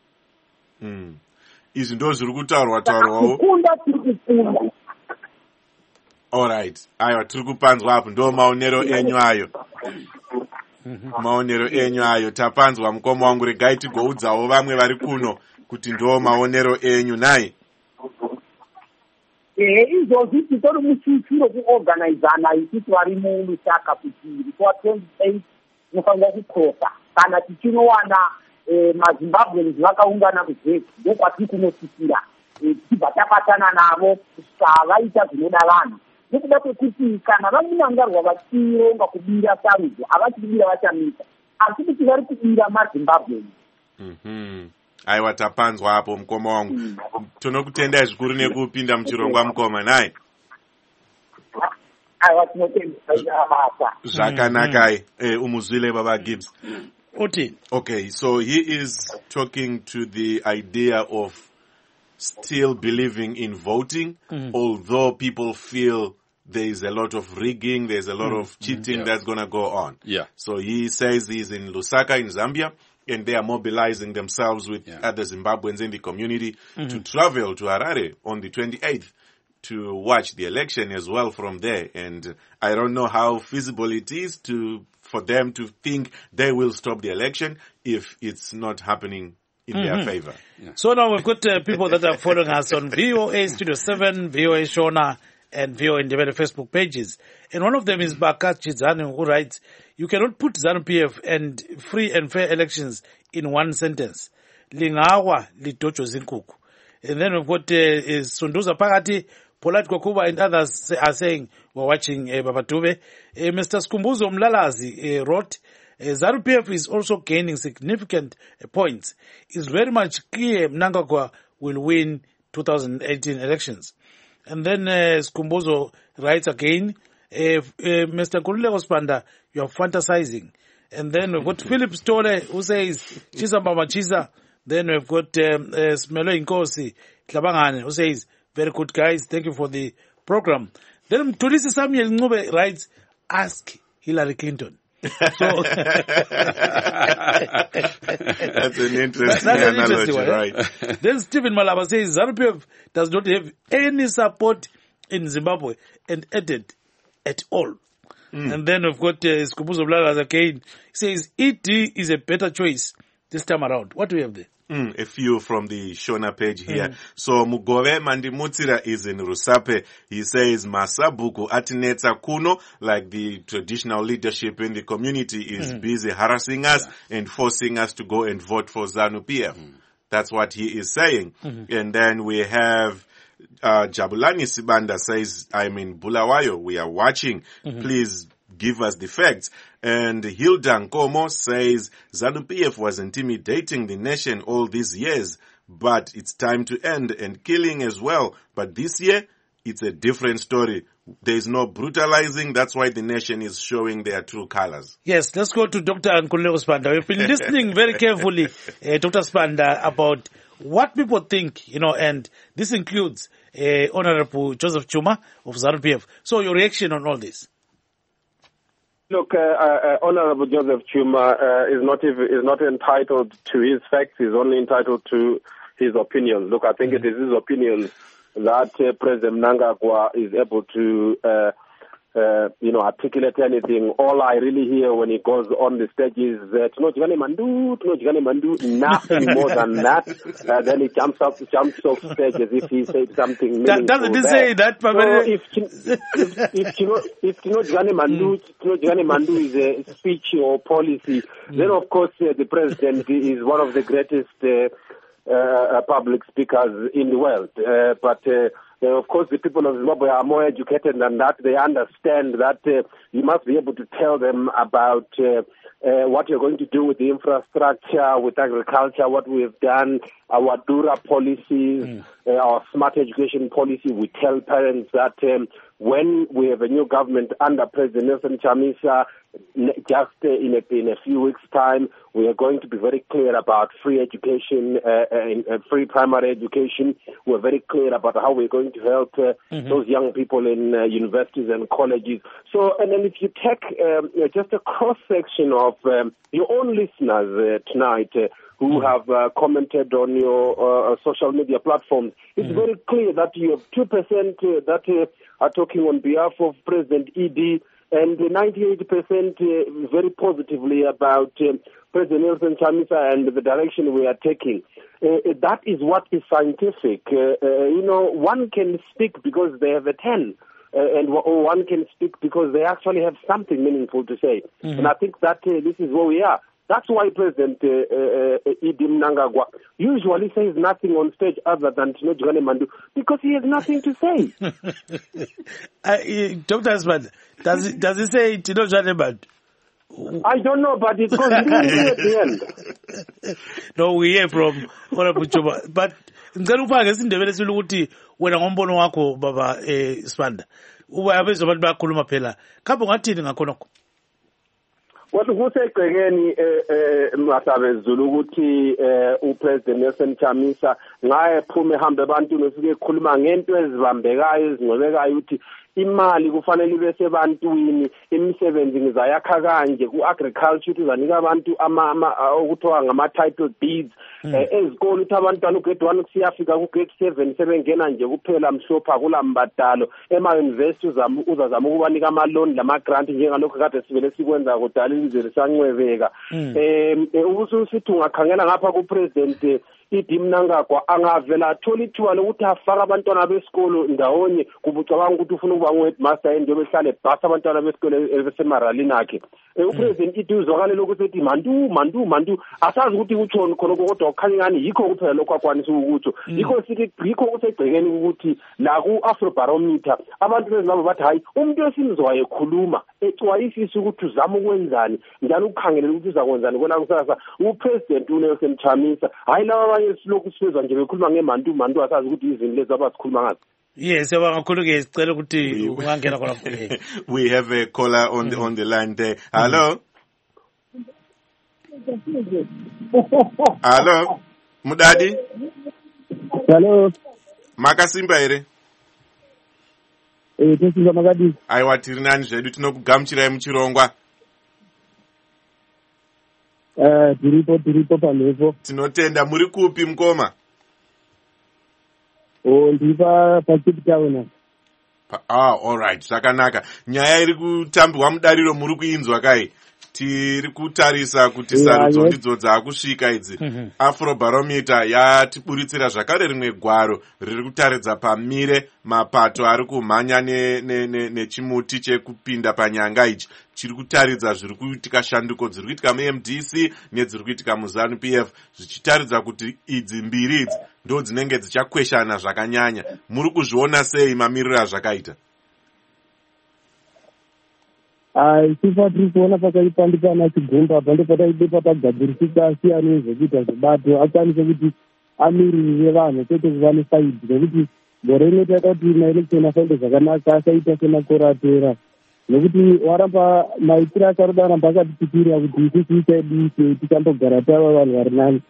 B: Izvi ndo zviri kutaurwawo.
F: Kukunda tiri kukunda.
B: Alright. Aiwa, tiri kupanzwa apo. Ndo maonero enyu ayo. Maonero enyu ayo. Tapanzwa mukoma wangu. Regai tigoudzawo vamwe vari kuno kuti ndo maonero enyu nai.
F: Izvozvi titori muchichiro kuorganizana isusu vari mulusaka kuti rikuwa 28 munofanira kukrosa kana tichinowana maZimbabweans vakaungana kuzeti ndokwatiri kunosisira tichibva tabatana navo kusvika vaita zvinoda vanhu nekuda kwekuti kana vamunangarwa vachironga kubira sarudzo havasi kubira vachamita asi kuti vari kubira maZimbabweans.
B: Aiwa, tapanzwa apo mukoma wangu. Tinokutendai zvikuru nekupinda muchirongwa mukoma nai.
F: Aiwa, tinotenda basa.
B: Zvakanakai. Umuzwile Baba Gibbs.
A: Okay,
B: so he is talking to the idea of still believing in voting, although people feel there is a lot of rigging, there's a lot of cheating that's going to go on.
C: Yeah.
B: So he says he's in Lusaka in Zambia, and they are mobilizing themselves with other Zimbabweans in the community to travel to Harare on the 28th to watch the election as well from there. And I don't know how feasible it is for them to think they will stop the election if it's not happening in their favor.
A: Yeah. So now we've got people that are following us on VOA Studio 7, VOA Shona, and VOA Independent Facebook pages. And one of them is Bakat Chidzane, who writes, you cannot put ZANU-PF and free and fair elections in one sentence. Lingawa litocho zinkuku. And then we've got Sunduza Pakati, Polite Kokuba, and others are saying, we're watching Baba Dube. Mr. Skumbuzo Mlalazi wrote, ZANU-PF is also gaining significant points. It's very much clear Mnangagwa will win 2018 elections. And then Skumbuzo writes again, Mr. Kululeko Spanda, you are fantasizing. And then we've got Philip Stole, who says, Chisa Mama Chisa. Then we've got Smelo Inkosi Tlabangane, who says, very good guys, thank you for the program. Then Tulisi Samuel Ngube writes, ask Hillary Clinton. So
B: that's an interesting analogy, right?
A: Then Stephen Malaba says ZANU-PF does not have any support in Zimbabwe and added at all. And then we've got Skubuzo Blagas again. He says ED is a better choice this time around. What do we have there?
B: A few from the Shona page here. So Mugove Mandimutsira is in Rusape. He says Masabuku Atinetsa Kuno, like the traditional leadership in the community, is busy harassing us and forcing us to go and vote for ZANU-PF. That's what he is saying. And then we have Jabulani Sibanda says, I'm in Bulawayo. We are watching. Please give us the facts. And Hilda Nkomo says ZANU-PF was intimidating the nation all these years, but it's time to end, and killing as well. But this year, it's a different story. There is no brutalizing. That's why the nation is showing their true colors.
A: Yes, let's go to Dr. Nkululeko Spanda. We've been listening very carefully, Dr. Spanda, about what people think, and this includes Honorable Joseph Chuma of ZANU-PF. So your reaction on all this?
D: Look, Honorable Joseph Chuma is not entitled to his facts. He's only entitled to his opinions. Look, I think it is his opinions that President Mnangagwa is able to articulate anything. All I really hear when he goes on the stage is Tunojigane Mandu, nothing more than that. Then he jumps off stage as if he said something meaningful.
A: Doesn't he say that?
D: So if Tunojigane Mandu is a speech or policy, then of course the president is one of the greatest public speakers in the world. But of course, the people of Zimbabwe are more educated than that. They understand that you must be able to tell them about what you're going to do with the infrastructure, with agriculture, what we have done, our Dura policies, our smart education policy. We tell parents that when we have a new government under President Nelson Chamisa, just in a few weeks' time, we are going to be very clear about free education, free primary education. We're very clear about how we're going to help those young people in universities and colleges. So, and then if you take just a cross-section of your own listeners tonight who have commented on your social media platforms, it's very clear that you have 2% that are talking on behalf of President ED, and 98% very positively about President Nelson Chamisa and the direction we are taking. That is what is scientific. One can speak because they have a 10. And one can speak because they actually have something meaningful to say. And I think that this is where we are. That's why President Idi Mnangagwa usually says nothing on stage other than Tunojigane Mandu, because he has nothing to say.
A: Dr. Asman, does he say Tunojigane Mandu?
D: I don't know, but it goes really at the end.
A: No, we hear from Honorable Choma. But ngicela ufake isindebele silo ukuthi wena ngombono wakho baba Sibanda. Uba yabezo abantu bayakhuluma phela. Kambe ngathini ngakhonokho?
D: Wathi kusegcekeni Masabe Zulu ukuthi uPresident Nelson Chamisa ngaye phume ehambe ebantwini ufike ekhuluma ngento ezibambekayo ezingcwebekayo ukuthi imali kufanele ibe sebantwini, imisebenzi ngizayakha kanje ku-agriculture ukuthi uzanika abantu okuthiwa ngama-title deeds, ezikole ukuthi abantwana ugrade 1 kusiyafika kugrade 7 sebengena nje kuphela mhlopha kula mbadalo, ema-university uzazama ukubanika amaloni lama-grant njengalokho kade sivele sikwenza kudala ilizwe lisancwebeka. Ubususithi ungakhangela ngapha kupresident Idi Mnangagwa angavela athola ithuba lokuthi afake abantwana besikolo ndawonye, kubucabanga ukuthi ufuna ukuba ngu-headmaster endobe ehlale ebhasa abantwana besikolo besemaralini akhe. Upresident Idi uzwakale ukuthi ethi mandu asazi ukuthi kutshoni khonokho, kodwa kukhanya ngani yikho kuphela lokho akwanisa ukutsho. Yikho kusegcekeni ukuthi la ku-Afrobarometer abantu bezinabo bathi hayi, umuntu wesimzwayo ekhuluma ecwayisisa ukuthi uzama ukwenzani njalo ukukhangelela ukuthi uzakwenzani kwela kusasa. Upresident uNelson Chamisa hayi laba silokhu sifezwa nje bekhuluma ngemandu asazi ukuthi izinto lezi abasikhuluma ngazo.
A: Yes, abangakhuluke sicela ukuthi ungangena khona.
B: We have a caller on the line there. Hello. Hello. Mudadi.
G: Hello.
B: Makasimba ere.
G: Tesiza Makadi.
B: Aiwa tiri nani zvedu tinokugamuchirai muchirongwa.
G: Tiripo pamhepo.
B: Tinotenda. Muri kupi mukoma?
G: Ndiri paCape Town.
B: All right, zvakanaka. Nyaya iri kutambirwa mudariro muri kuinzwa kai? Tiri kutarisa kuti sarudzo ndidzo dzakusvika idzi. Afrobarometer yatiburitsira zvakare rimwe gwaro riri kutaridza pamire mapato ari kumhanya nechimuti chekupinda panyanga ichi. Chiri kutaridza zviri kuitika shanduko dziri kuitika muMDC nedziri kuitika muZANU-PF, zvichitaridza kuti idzi mbiri idzi ndo dzinenge dzichakweshana zvakanyanya. Muri kuzviona sei mamiriro azvakaita?
G: Isufa tiri kuona pakaipandikana chigomba pande pataide patagadzirisika siyana nezvekuita zvibato akwanise kuti amiririre vanhu kwete kuva nefaidhi, nekuti gore rino taita kuti maelection afambe zvakanaka asaita semakore apera, nekuti waramba maitiro acharoda aramba akatipikira kuti isusu chaidii tichambogara tava vanhu vari nani.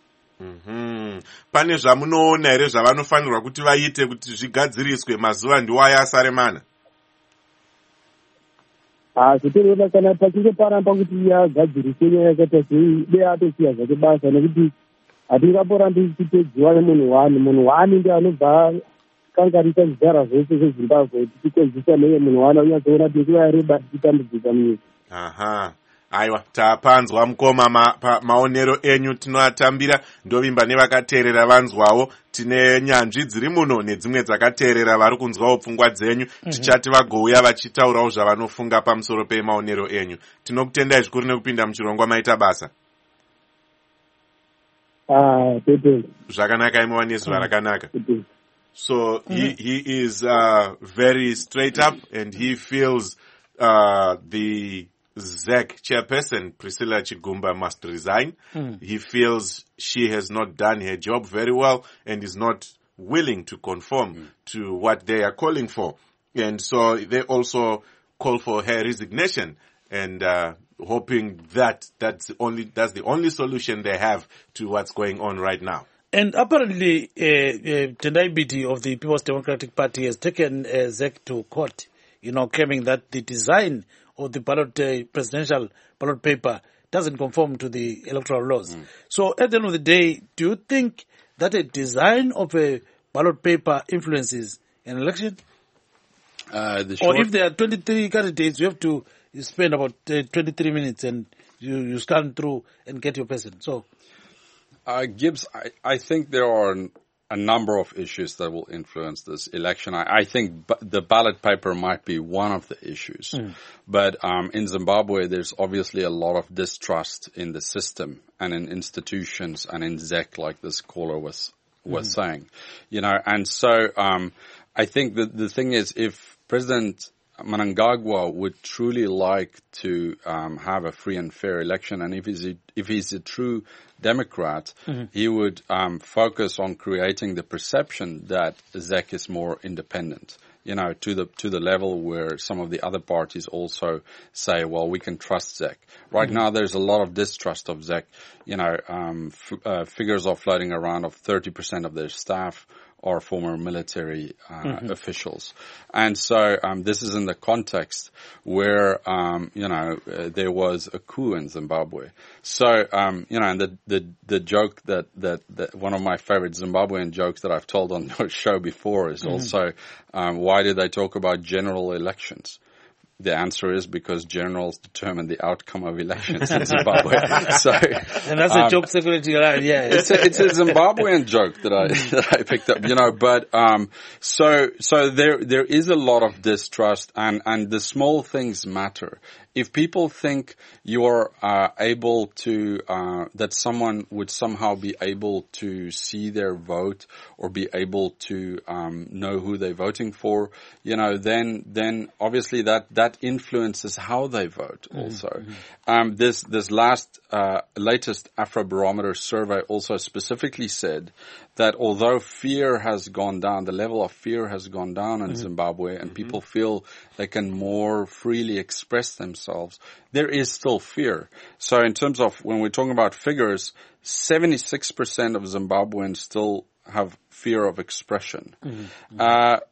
B: Pane zvamunoona here zvavanofanirwa kuti vaite kuti zvigadziriswe? Mazuva ndiwayo asaremana.
G: Zvotoreva kana pachinge paramba kuti yagadziriswe nyaya yakaita sei, dei atosiya zvake basa, nekuti hatingaporambi tichipedziwa nemunhu wani ndiye anobva kangarisa zvizara zvese zvezimbabwe tichikwezisa neye munhu wani unyatsoona kuti nguva yareba tichitambudzika munyika.
B: Aha. Aiwa, tapanzwa mukoma maonero enyu tinoatambira ndovimba nevakateerera vanzwawo. Tine nyanzvi dziri muno nedzimwe dzakateerera vari kunzwawo pfungwa dzenyu. Tichati vagouya vachitaurawo zvavanofunga pamusoro pemaonero enyu. Tinokutendai zvikuru nekupinda muchirongwa maita basa. Zvakanaka imowa nezuva rakanaka. So he is very straight up and he feels the ZEC chairperson, Priscilla Chigumba, must resign. He feels she has not done her job very well and is not willing to conform to what they are calling for. And so they also call for her resignation and hoping that that's the only solution they have to what's going on right now.
A: And apparently, Tendai Biti of the People's Democratic Party has taken ZEC to court, claiming that the design of the presidential ballot paper doesn't conform to the electoral laws. So at the end of the day, do you think that a design of a ballot paper influences an election? Or if there are 23 candidates, you have to spend about 23 minutes and you scan through and get your person. So,
C: Gibbs, I think there are a number of issues that will influence this election. I think the ballot paper might be one of the issues. But in Zimbabwe, there's obviously a lot of distrust in the system and in institutions and in ZEC, like this caller was saying. And so I think the thing is, if President Mnangagwa would truly like to have a free and fair election, and if he's a true Democrat, he would focus on creating the perception that ZEC is more independent, to the level where some of the other parties also say, well, we can trust ZEC. Right now, there's a lot of distrust of ZEC. Figures are floating around of 30% of their staff are former military officials. And so this is in the context where, there was a coup in Zimbabwe. So, and the joke that one of my favorite Zimbabwean jokes that I've told on your show before is also, why do they talk about general elections? The answer is because generals determine the outcome of elections in Zimbabwe.
A: And that's a joke circulating around, yeah.
C: It's a Zimbabwean joke that I picked up, but, so there is a lot of distrust and the small things matter. If people think you're able to, that someone would somehow be able to see their vote or be able to know who they're voting for, then obviously that influences how they vote also. This latest Afrobarometer survey also specifically said that although fear has gone down, the level of fear has gone down in Zimbabwe and people feel they can more freely express themselves, there is still fear. So in terms of when we're talking about figures, 76% of Zimbabweans still have fear of expression. 43%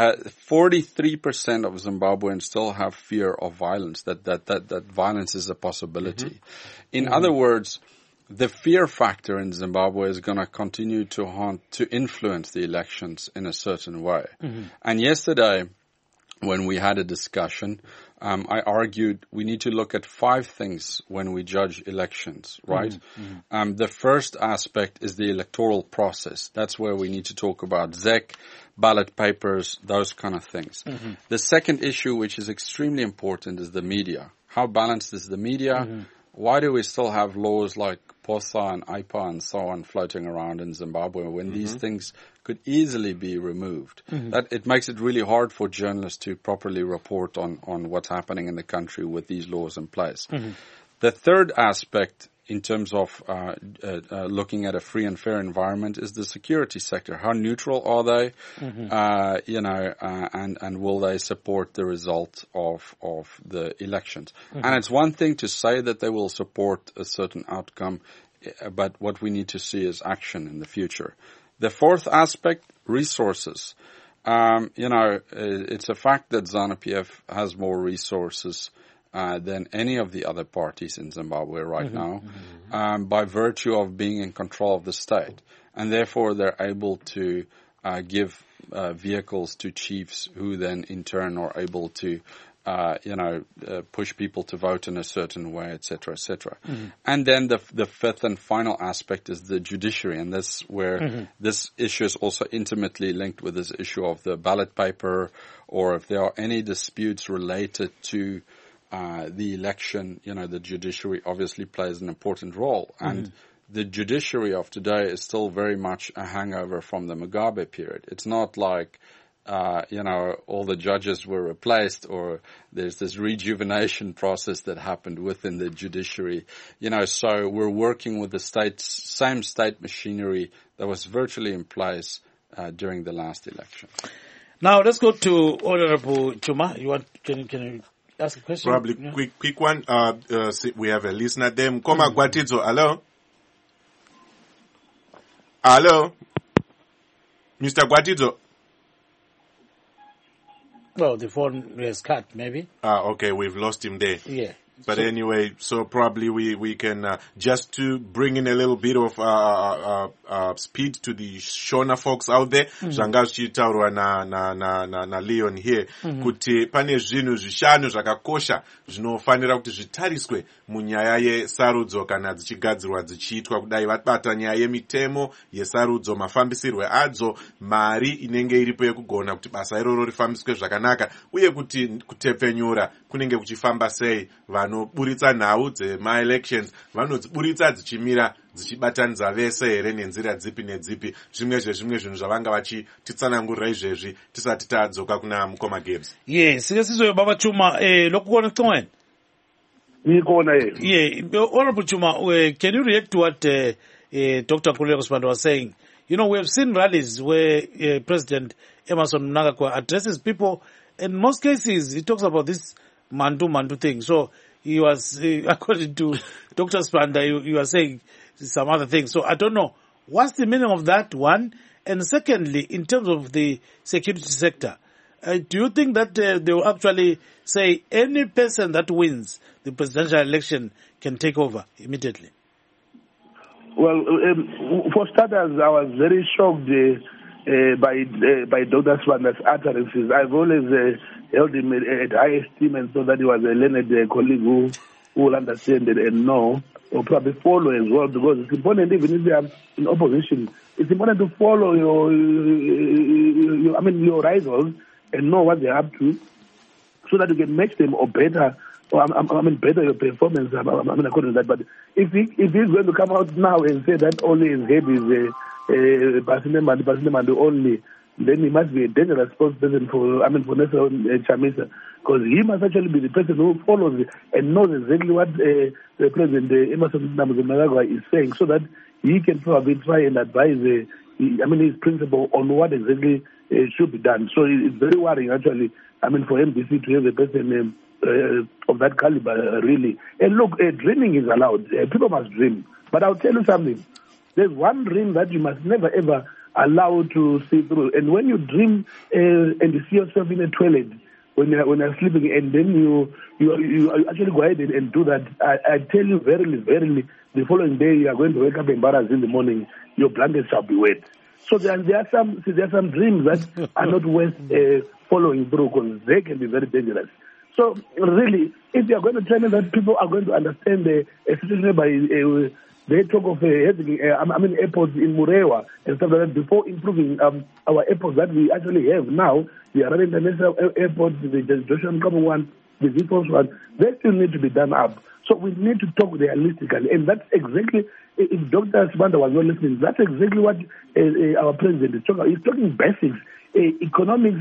C: of Zimbabweans still have fear of violence, that violence is a possibility. In other words, the fear factor in Zimbabwe is going to continue to influence the elections in a certain way. And yesterday, when we had a discussion, I argued we need to look at 5 things when we judge elections, right? The first aspect is the electoral process. That's where we need to talk about ZEC, ballot papers, those kind of things. The second issue, which is extremely important, is the media. How balanced is the media? Why do we still have laws like POSA and IPA and so on floating around in Zimbabwe when these things could easily be removed? That it makes it really hard for journalists to properly report on what's happening in the country with these laws in place. The third aspect in terms of looking at a free and fair environment is the security sector. How neutral are they? And will they support the result of the elections? And it's one thing to say that they will support a certain outcome, but what we need to see is action in the future. The fourth aspect, resources. It's a fact that ZANU-PF has more resources than any of the other parties in Zimbabwe right now, by virtue of being in control of the state. And therefore they're able to give vehicles to chiefs who then in turn are able to push people to vote in a certain way, etc., etc. And then the fifth and final aspect is the judiciary, and this where this issue is also intimately linked with this issue of the ballot paper, or if there are any disputes related to the election, the judiciary obviously plays an important role. And the judiciary of today is still very much a hangover from the Mugabe period. It's not like all the judges were replaced, or there's this rejuvenation process that happened within the judiciary. So we're working with the same state machinery that was virtually in place during the last election.
A: Now let's go to Honorable Chuma. Can you ask a question?
B: Probably quick one. We have a listener there. Mkoma Gwatidzo, hello? Hello? Mr. Gwatidzo?
A: Well, the phone was cut, maybe.
B: Okay, we've lost him there.
A: Yeah.
B: But anyway, so probably we can, just to bring in a little bit of speed to the Shona folks out there, zvanga zvichitaurwa na Leon here, kuti pane zvinhu zvishanu zvakakosha zvinofanira kuti zvitariswe munyaya yesarudzo kana dzichigadzirwa dzichiitwa kudai vabata nyaya yemitemo yesarudzo, mafambisirwe adzo, mari inenge iripo yekugona kuti basa iroro rifambiswe zvakanaka, uye kuti kutepfenyura kunenge kuchifamba sei, vanoburitsa nhau dzema-elections vanodziburitsa dzichimira dzichibatanidza vese here nenzira dzipi nedzipi. Zvimwe zvinhu zvavanga vachititsanangurira izvezvi tisati tadzoka kuna Mukoma Gibbs.
A: Yes, sizwe Baba Chuma, lokukona Congwen. Yeah, Honorable Chuma, can you react to what Dr. Nkululeko Sibanda was saying? We have seen rallies where President Emmerson Mnangagwa addresses people. In most cases, he talks about this Mandu thing. So he was, according to Dr. Sibanda, you are saying some other things. So I don't know. What's the meaning of that, one? And secondly, in terms of the security sector, do you think that they will actually say any person that wins the presidential election can take over immediately?
E: Well, for starters, I was very shocked by Dr. Sibanda's utterances. I've always held him at high esteem, and so that he was a learned colleague who will understand it and know, or probably follow as well, because it's important, even if they are in opposition, it's important to follow your rivals and know what they're up to, so that you can match them or better. Better your performance. According to that. But if he's going to come out now and say that only his head is Basinemandi only, then he must be a dangerous spokesperson for Nelson Chamisa, because he must actually be the person who follows and knows exactly what the President Emmerson Mnangagwa is saying, so that he can probably try and advise his principal on what exactly should be done. So it's very worrying, actually, for MDC to have a person of that caliber, really. And look, dreaming is allowed. People must dream. But I'll tell you something. There's one dream that you must never, ever allow to see through. And when you dream and you see yourself in a toilet when you're sleeping, and then you actually go ahead and do that, I tell you verily, verily, the following day you are going to wake up embarrassed in the morning. Your blanket shall be wet. So there are some dreams that are not worth following through, because they can be very dangerous. So really, if you are going to tell me that people are going to understand the situation by they talk of having airports in Murewa and stuff like that before improving our airports that we actually have now, the Harare International Airport, the Joshua Nkomo one, the Zipos one, they still need to be done up. So we need to talk realistically, and that's exactly, if Dr. Sibanda was not listening, that's exactly what our president is talking about. He's talking basics. Economics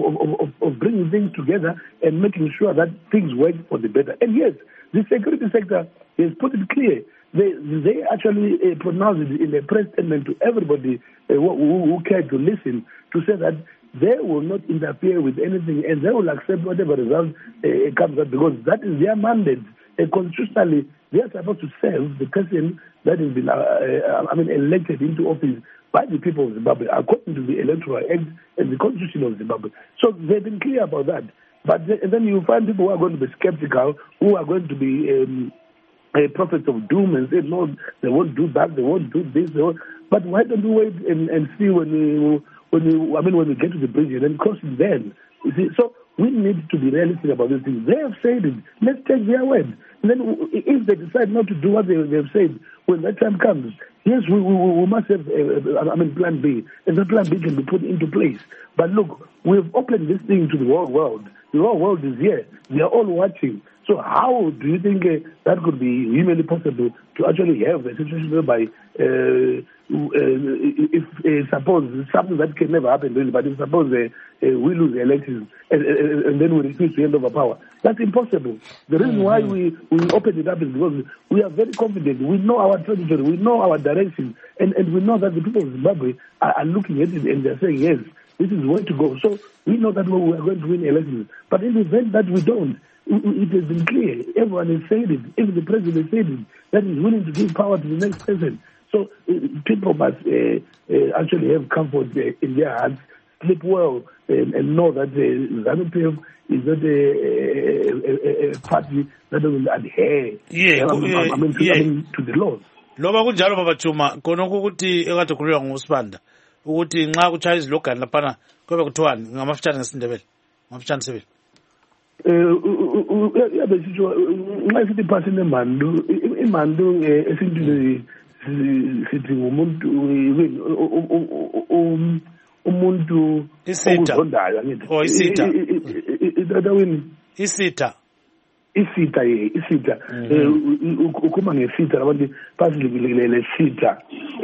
E: of bringing things together and making sure that things work for the better. And yes, the security sector has put it clear. They actually pronounced it in a press statement to everybody who cared to listen, to say that they will not interfere with anything and they will accept whatever result comes out, because that is their mandate. Constitutionally, they are supposed to serve the person that has been elected into office by the people of Zimbabwe, according to the Electoral Act and the Constitution of Zimbabwe. So they've been clear about that. But then you find people who are going to be skeptical, who are going to be prophets of doom and say, no, they won't do that, they won't do this. But why don't we wait and see when we get to the bridge and then cross it then? You see, so we need to be realistic about these things. They have said it. Let's take their word. And then if they decide not to do what they have said, when that time comes, yes, we must have plan B. And that plan B can be put into place. But look, we've opened this thing to the whole world. The whole world is here. They are all watching. So how do you think that could be humanly possible to actually have a situation whereby if suppose something that can never happen really, but if suppose we lose the elections and then we refuse to hand over power, that's impossible. The reason why we open it up is because we are very confident. We know our trajectory, we know our direction, and we know that the people of Zimbabwe are looking at it and they're saying, yes, this is where to go. So we know that we are going to win elections. But in the event that we don't, it has been clear. Everyone has said it. Even the president said it, that he's willing to give power to the next person. So people must actually have comfort in their hearts, sleep well, and know that ZANU-PF is not a party that will adhere to the laws.
A: Loba kunjalo baba Chuma konke ukuthi ekade kukhululwa ngusibanda ukuthi nxa kuchaya izilogani laphana kube kuthiwani ngamafutshane ngesindebele ngamafutshane sebele
E: yabesitsho nxa sithi phasi imandu esintwini sithi ngumuntu umuntu okuzondayo angithi isitha ukhuluma ngesitha abantu phasi lesitha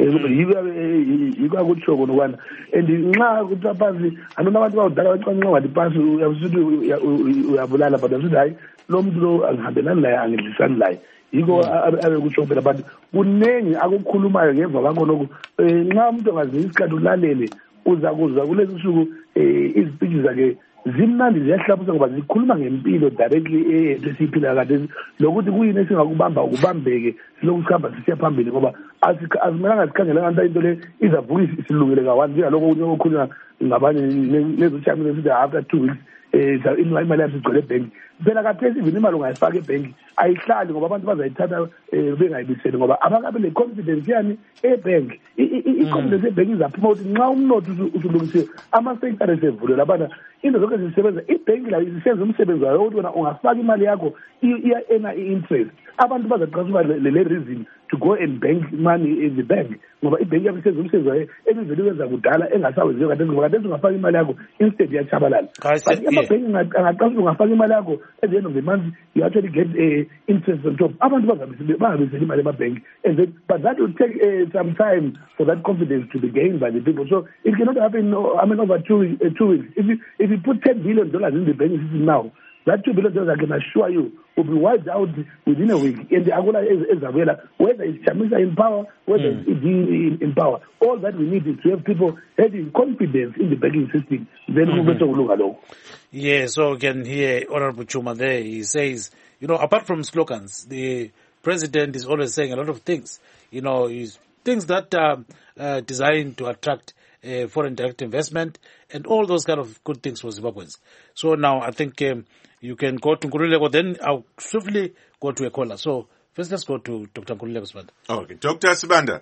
E: yiko akutsho konokwana and nxa kuthiwa phasi anona abantu bawudala bacanxa wathi phasi uyasuthi uyabulala but asuthi hayi lo muntu lo angihambelani laye angidlisani laye yiko abe kutsho phela but kunengi akukhulumayo ngemva kwakhonoko nxa umuntu angazinika isikhathi ulalele uzakuzwa kulezi suku iziphithi zakhe zimnandi ziyahlabusa ngoba zikhuluma ngempilo directly esiyiphila kade lokuthi kuyini esingakubamba ukubambeke siloku sihamba sisiya phambili ngoba azimelanga sikhangelanga nto into le izavuka isilungile kawani njengaloko kunye okukhulunywa ngabanye nezochamile sithi after 2 weeks imali yami sigcwele ebhenki phela kaphesi even imali ungayifaka ebhenki ayihlali ngoba abantu bazayithatha bengayibiseli ngoba abakabe le-confidence yani ebhenki i-confidence ebhenki izaphuma ukuthi nxa umnotho usulungisiwe ama-sectors evulelwa abana into zonke zisebenza ibhenki layo isenza umsebenzi wayo ukuthi wena ungafaka imali yakho iya-ena i-interest abantu bazaqasuka le reason to go and bank money in the bank ngoba ibhenki yabo isenza umsebenzi wayo ebivele wenza kudala engasawenziwe kathesi ngoba kathesi ungafaka imali yakho instead iyatshabalala but amabhenki angaqasuka ungafaka imali yakho at the end of the month you actually get interest on top abantu bangabiseli imali emabhenki and then but that will take some time for that confidence to be gained by the people so it cannot happen over 2 weeks if you put $10 billion in the banking system now, that $2 billion I can assure you will be wiped out within a week. And the Angola is whether it's Chamisa in power, whether it's ED in power. All that we need is to have people having confidence in the banking system. Then we better look at all.
A: Yeah, so you can hear Honorable Chuma there. He says, apart from slogans, the president is always saying a lot of things. Things that are designed to attract foreign direct investment and all those kind of good things for Zimbabweans. So now I think you can go to Nkululeko, then I'll swiftly go to a caller. So first let's go to Dr. Nkululeko Sibanda.
B: Okay, Dr. Sibanda.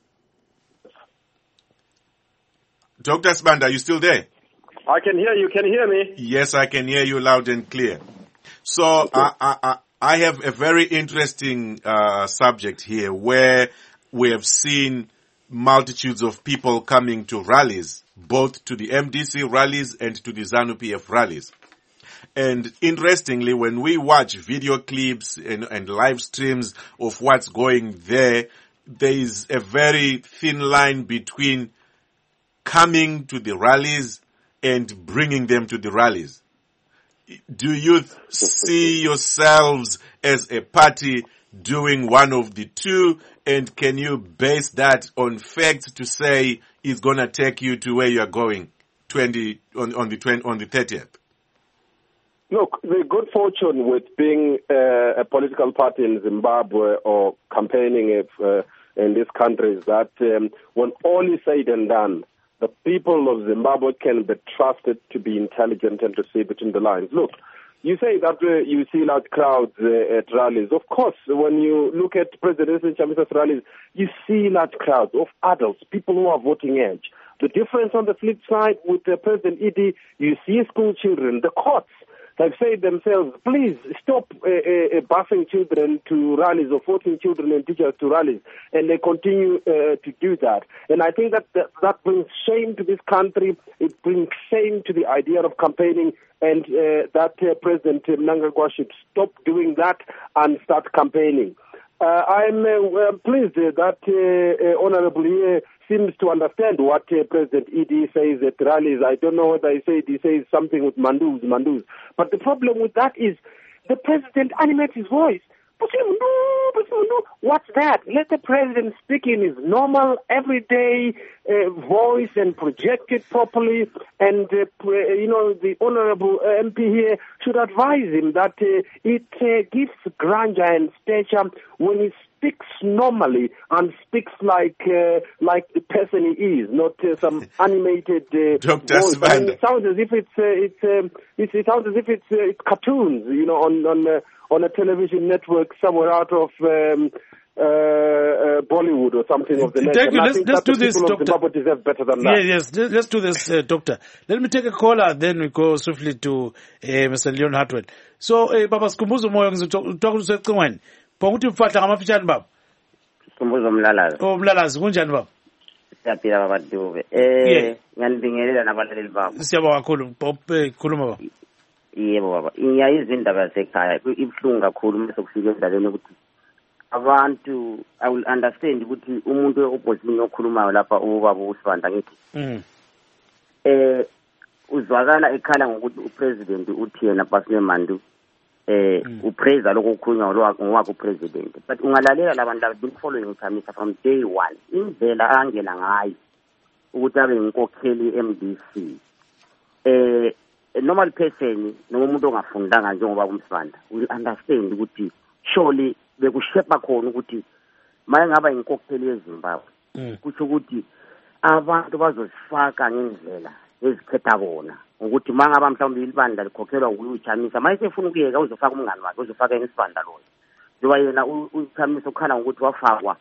B: Dr. Sibanda, are you still there?
D: I can hear you. Can you hear me?
B: Yes, I can hear you loud and clear. So I have a very interesting subject here where we have seen multitudes of people coming to rallies, both to the MDC rallies and to the ZANU-PF rallies. And interestingly, when we watch video clips and live streams of what's going there is a very thin line between coming to the rallies and bringing them to the rallies. Do you see yourselves as a party doing one of the two? And can you base that on facts to say it's going to take you to where you are going on the 30th?
D: Look, the good fortune with being a political party in Zimbabwe or campaigning in this country is that when all is said and done, the people of Zimbabwe can be trusted to be intelligent and to see between the lines. Look, you say that you see large crowds at rallies. Of course, when you look at President Chamisa's rallies, you see large crowds of adults, people who are voting age. The difference on the flip side with President Idi, you see school children, the courts have said themselves, please stop busing children to rallies or forcing children and teachers to rallies, and they continue to do that. And I think that brings shame to this country. It brings shame to the idea of campaigning, and that President Mnangagwa should stop doing that and start campaigning. I'm pleased that Honorable here seems to understand what President Idi says at rallies. I don't know whether he says something with mandus. But the problem with that is the president animates his voice. What's that? Let the president speak in his normal, everyday voice and project it properly. And, the honorable MP here should advise him that it gives grandeur and stature when he speaks normally and speaks like the person he is, not some animated
B: Dr.
D: voice. I mean, it sounds as if it's cartoons, on a television network somewhere out of Bollywood or something of the nature.
A: Let's do this, Doctor.
D: Zimbabwe deserve better than that.
A: Yes, let's do this, Doctor. Let me take a caller, then we go swiftly to Mr. Leon Hartwell. So, Baba Skumbuzo Moyo ngizocingweni. Pokuthi mfahla ngamafitshane baba.
H: Skumbuzo Mlalazi.
A: Oh Mlalazi, kunjani baba?
H: Siyaphila baba Dube. Ngiyanibingelela nabalaleli baba.
A: Siyabonga kakhulu. Khuluma baba.
H: Yebo baba. Izindaba yasekhaya ibhlungu kakhulu mase kufika endabeni ukuthi abantu I will understand ukuthi umuntu weopposition okhulumayo lapha ubaba uSibanda ngithi. Uzwakala ekhala ngokuthi upresident uthi yena Basile Mandu upraise lokho kukhulunywa ngowakho upresident, but ungalalela labantu laba been following Chamisa from day one indlela angena ngayo ukuthi abe inkokheli MDC. A normal person noma umuntu ongafundanga njengoba uMsibanda will understand ukuthi surely bekushepa khona ukuthi maye ngaba inkokheli yeZimbabwe kusho ukuthi abantu bazosifaka ngendlela ezikhetha bona ukuthi mangaba mhlawumbe ilibandla likhokhelwa uChamisa maye efuna ukuyeka uzofaka umngani wakhe uzofaka iSibanda loyo ngoba yena uChamisa ukhala ngokuthi wafakwa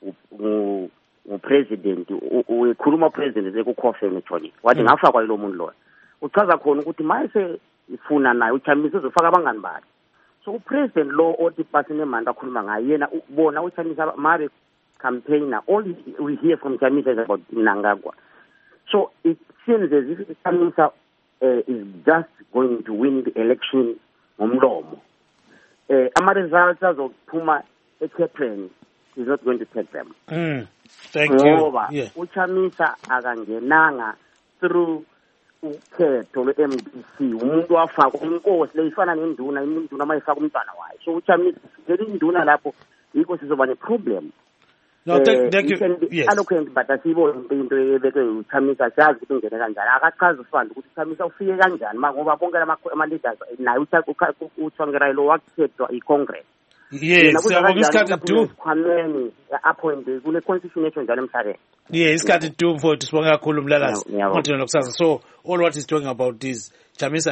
H: upresident ukhuluma president ekukhofeni Johnny wathi ngafakwa yilo muntu loyo uchaza khona ukuthi maye ifuna naye uChamisa uzofaka abangani bakhe. So upresident lo othi Basile Mandu akhuluma ngaye yena ubona uChamisa mabe campaigner all we hear from Chamisa is about Mnangagwa. So it seems as if Chamisa is just going to win the election ngomlomo. Ama results azophuma eCapron is not going to take them.
A: Thank you.
H: Yeah. uChamisa akangenanga through ukhetho lwe-MDC umuntu wafaka inkosi leyifana nenduna iminduna mayifaka umntwana wayo. So uChamisa ngeli induna lapho yikho sizoba ne-problem.
A: No, thank you. Yes.
H: Allocate but asibone into ebeke uChamisa siyazi ukuthi ingene kanjani akachaza uSibanda ukuthi uChamisa ufike kanjani ngoba bonke ama-leaders naye uTsvangirai lo wakhethwa i-Congress.
A: Yes, isikhathi du
H: khwameni appointed kule constitution ethu njalo emhlabeni.
A: Yeah, isikhathi du mfowethu sibonga kakhulu Mlalazi. Continue nokusasa. So all what he's talking about is Chamisa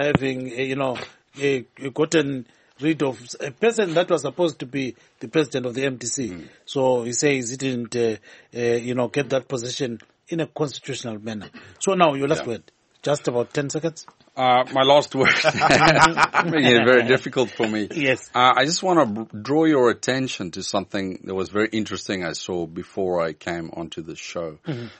A: having gotten rid of a person that was supposed to be the president of the MDC. So he says he didn't get that position in a constitutional manner. So now your last word. Just about 10 seconds.
C: My last word, making it very difficult for me.
A: Yes.
C: I just want to draw your attention to something that was very interesting I saw before I came onto the show.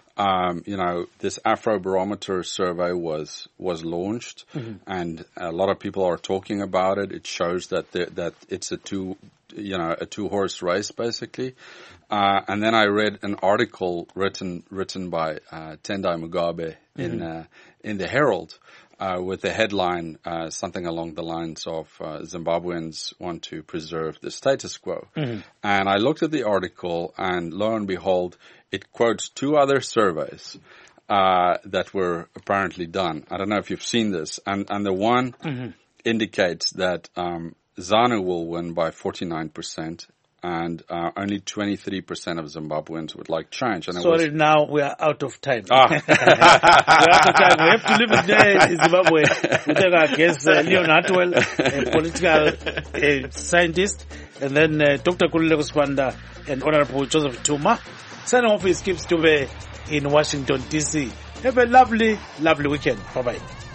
C: This Afrobarometer survey was launched, and a lot of people are talking about it. It shows that it's a two-horse race basically. And then I read an article written by Tendai Mugabe in the Herald, with the headline something along the lines of Zimbabweans want to preserve the status quo. And I looked at the article, and lo and behold, it quotes two other surveys that were apparently done. I don't know if you've seen this, and the one indicates that ZANU will win by 49%, and only 23% of Zimbabweans would like change. And
A: Sorry, now we are out of time. We are out of time. We have to leave it there in Zimbabwe. We take our guest, Leon Hartwell, a political scientist, and then Dr. Kululeko Sibanda and Honorable Joseph Tuma. Signing off is Skip Stube in Washington, D.C. Have a lovely, lovely weekend. Bye-bye.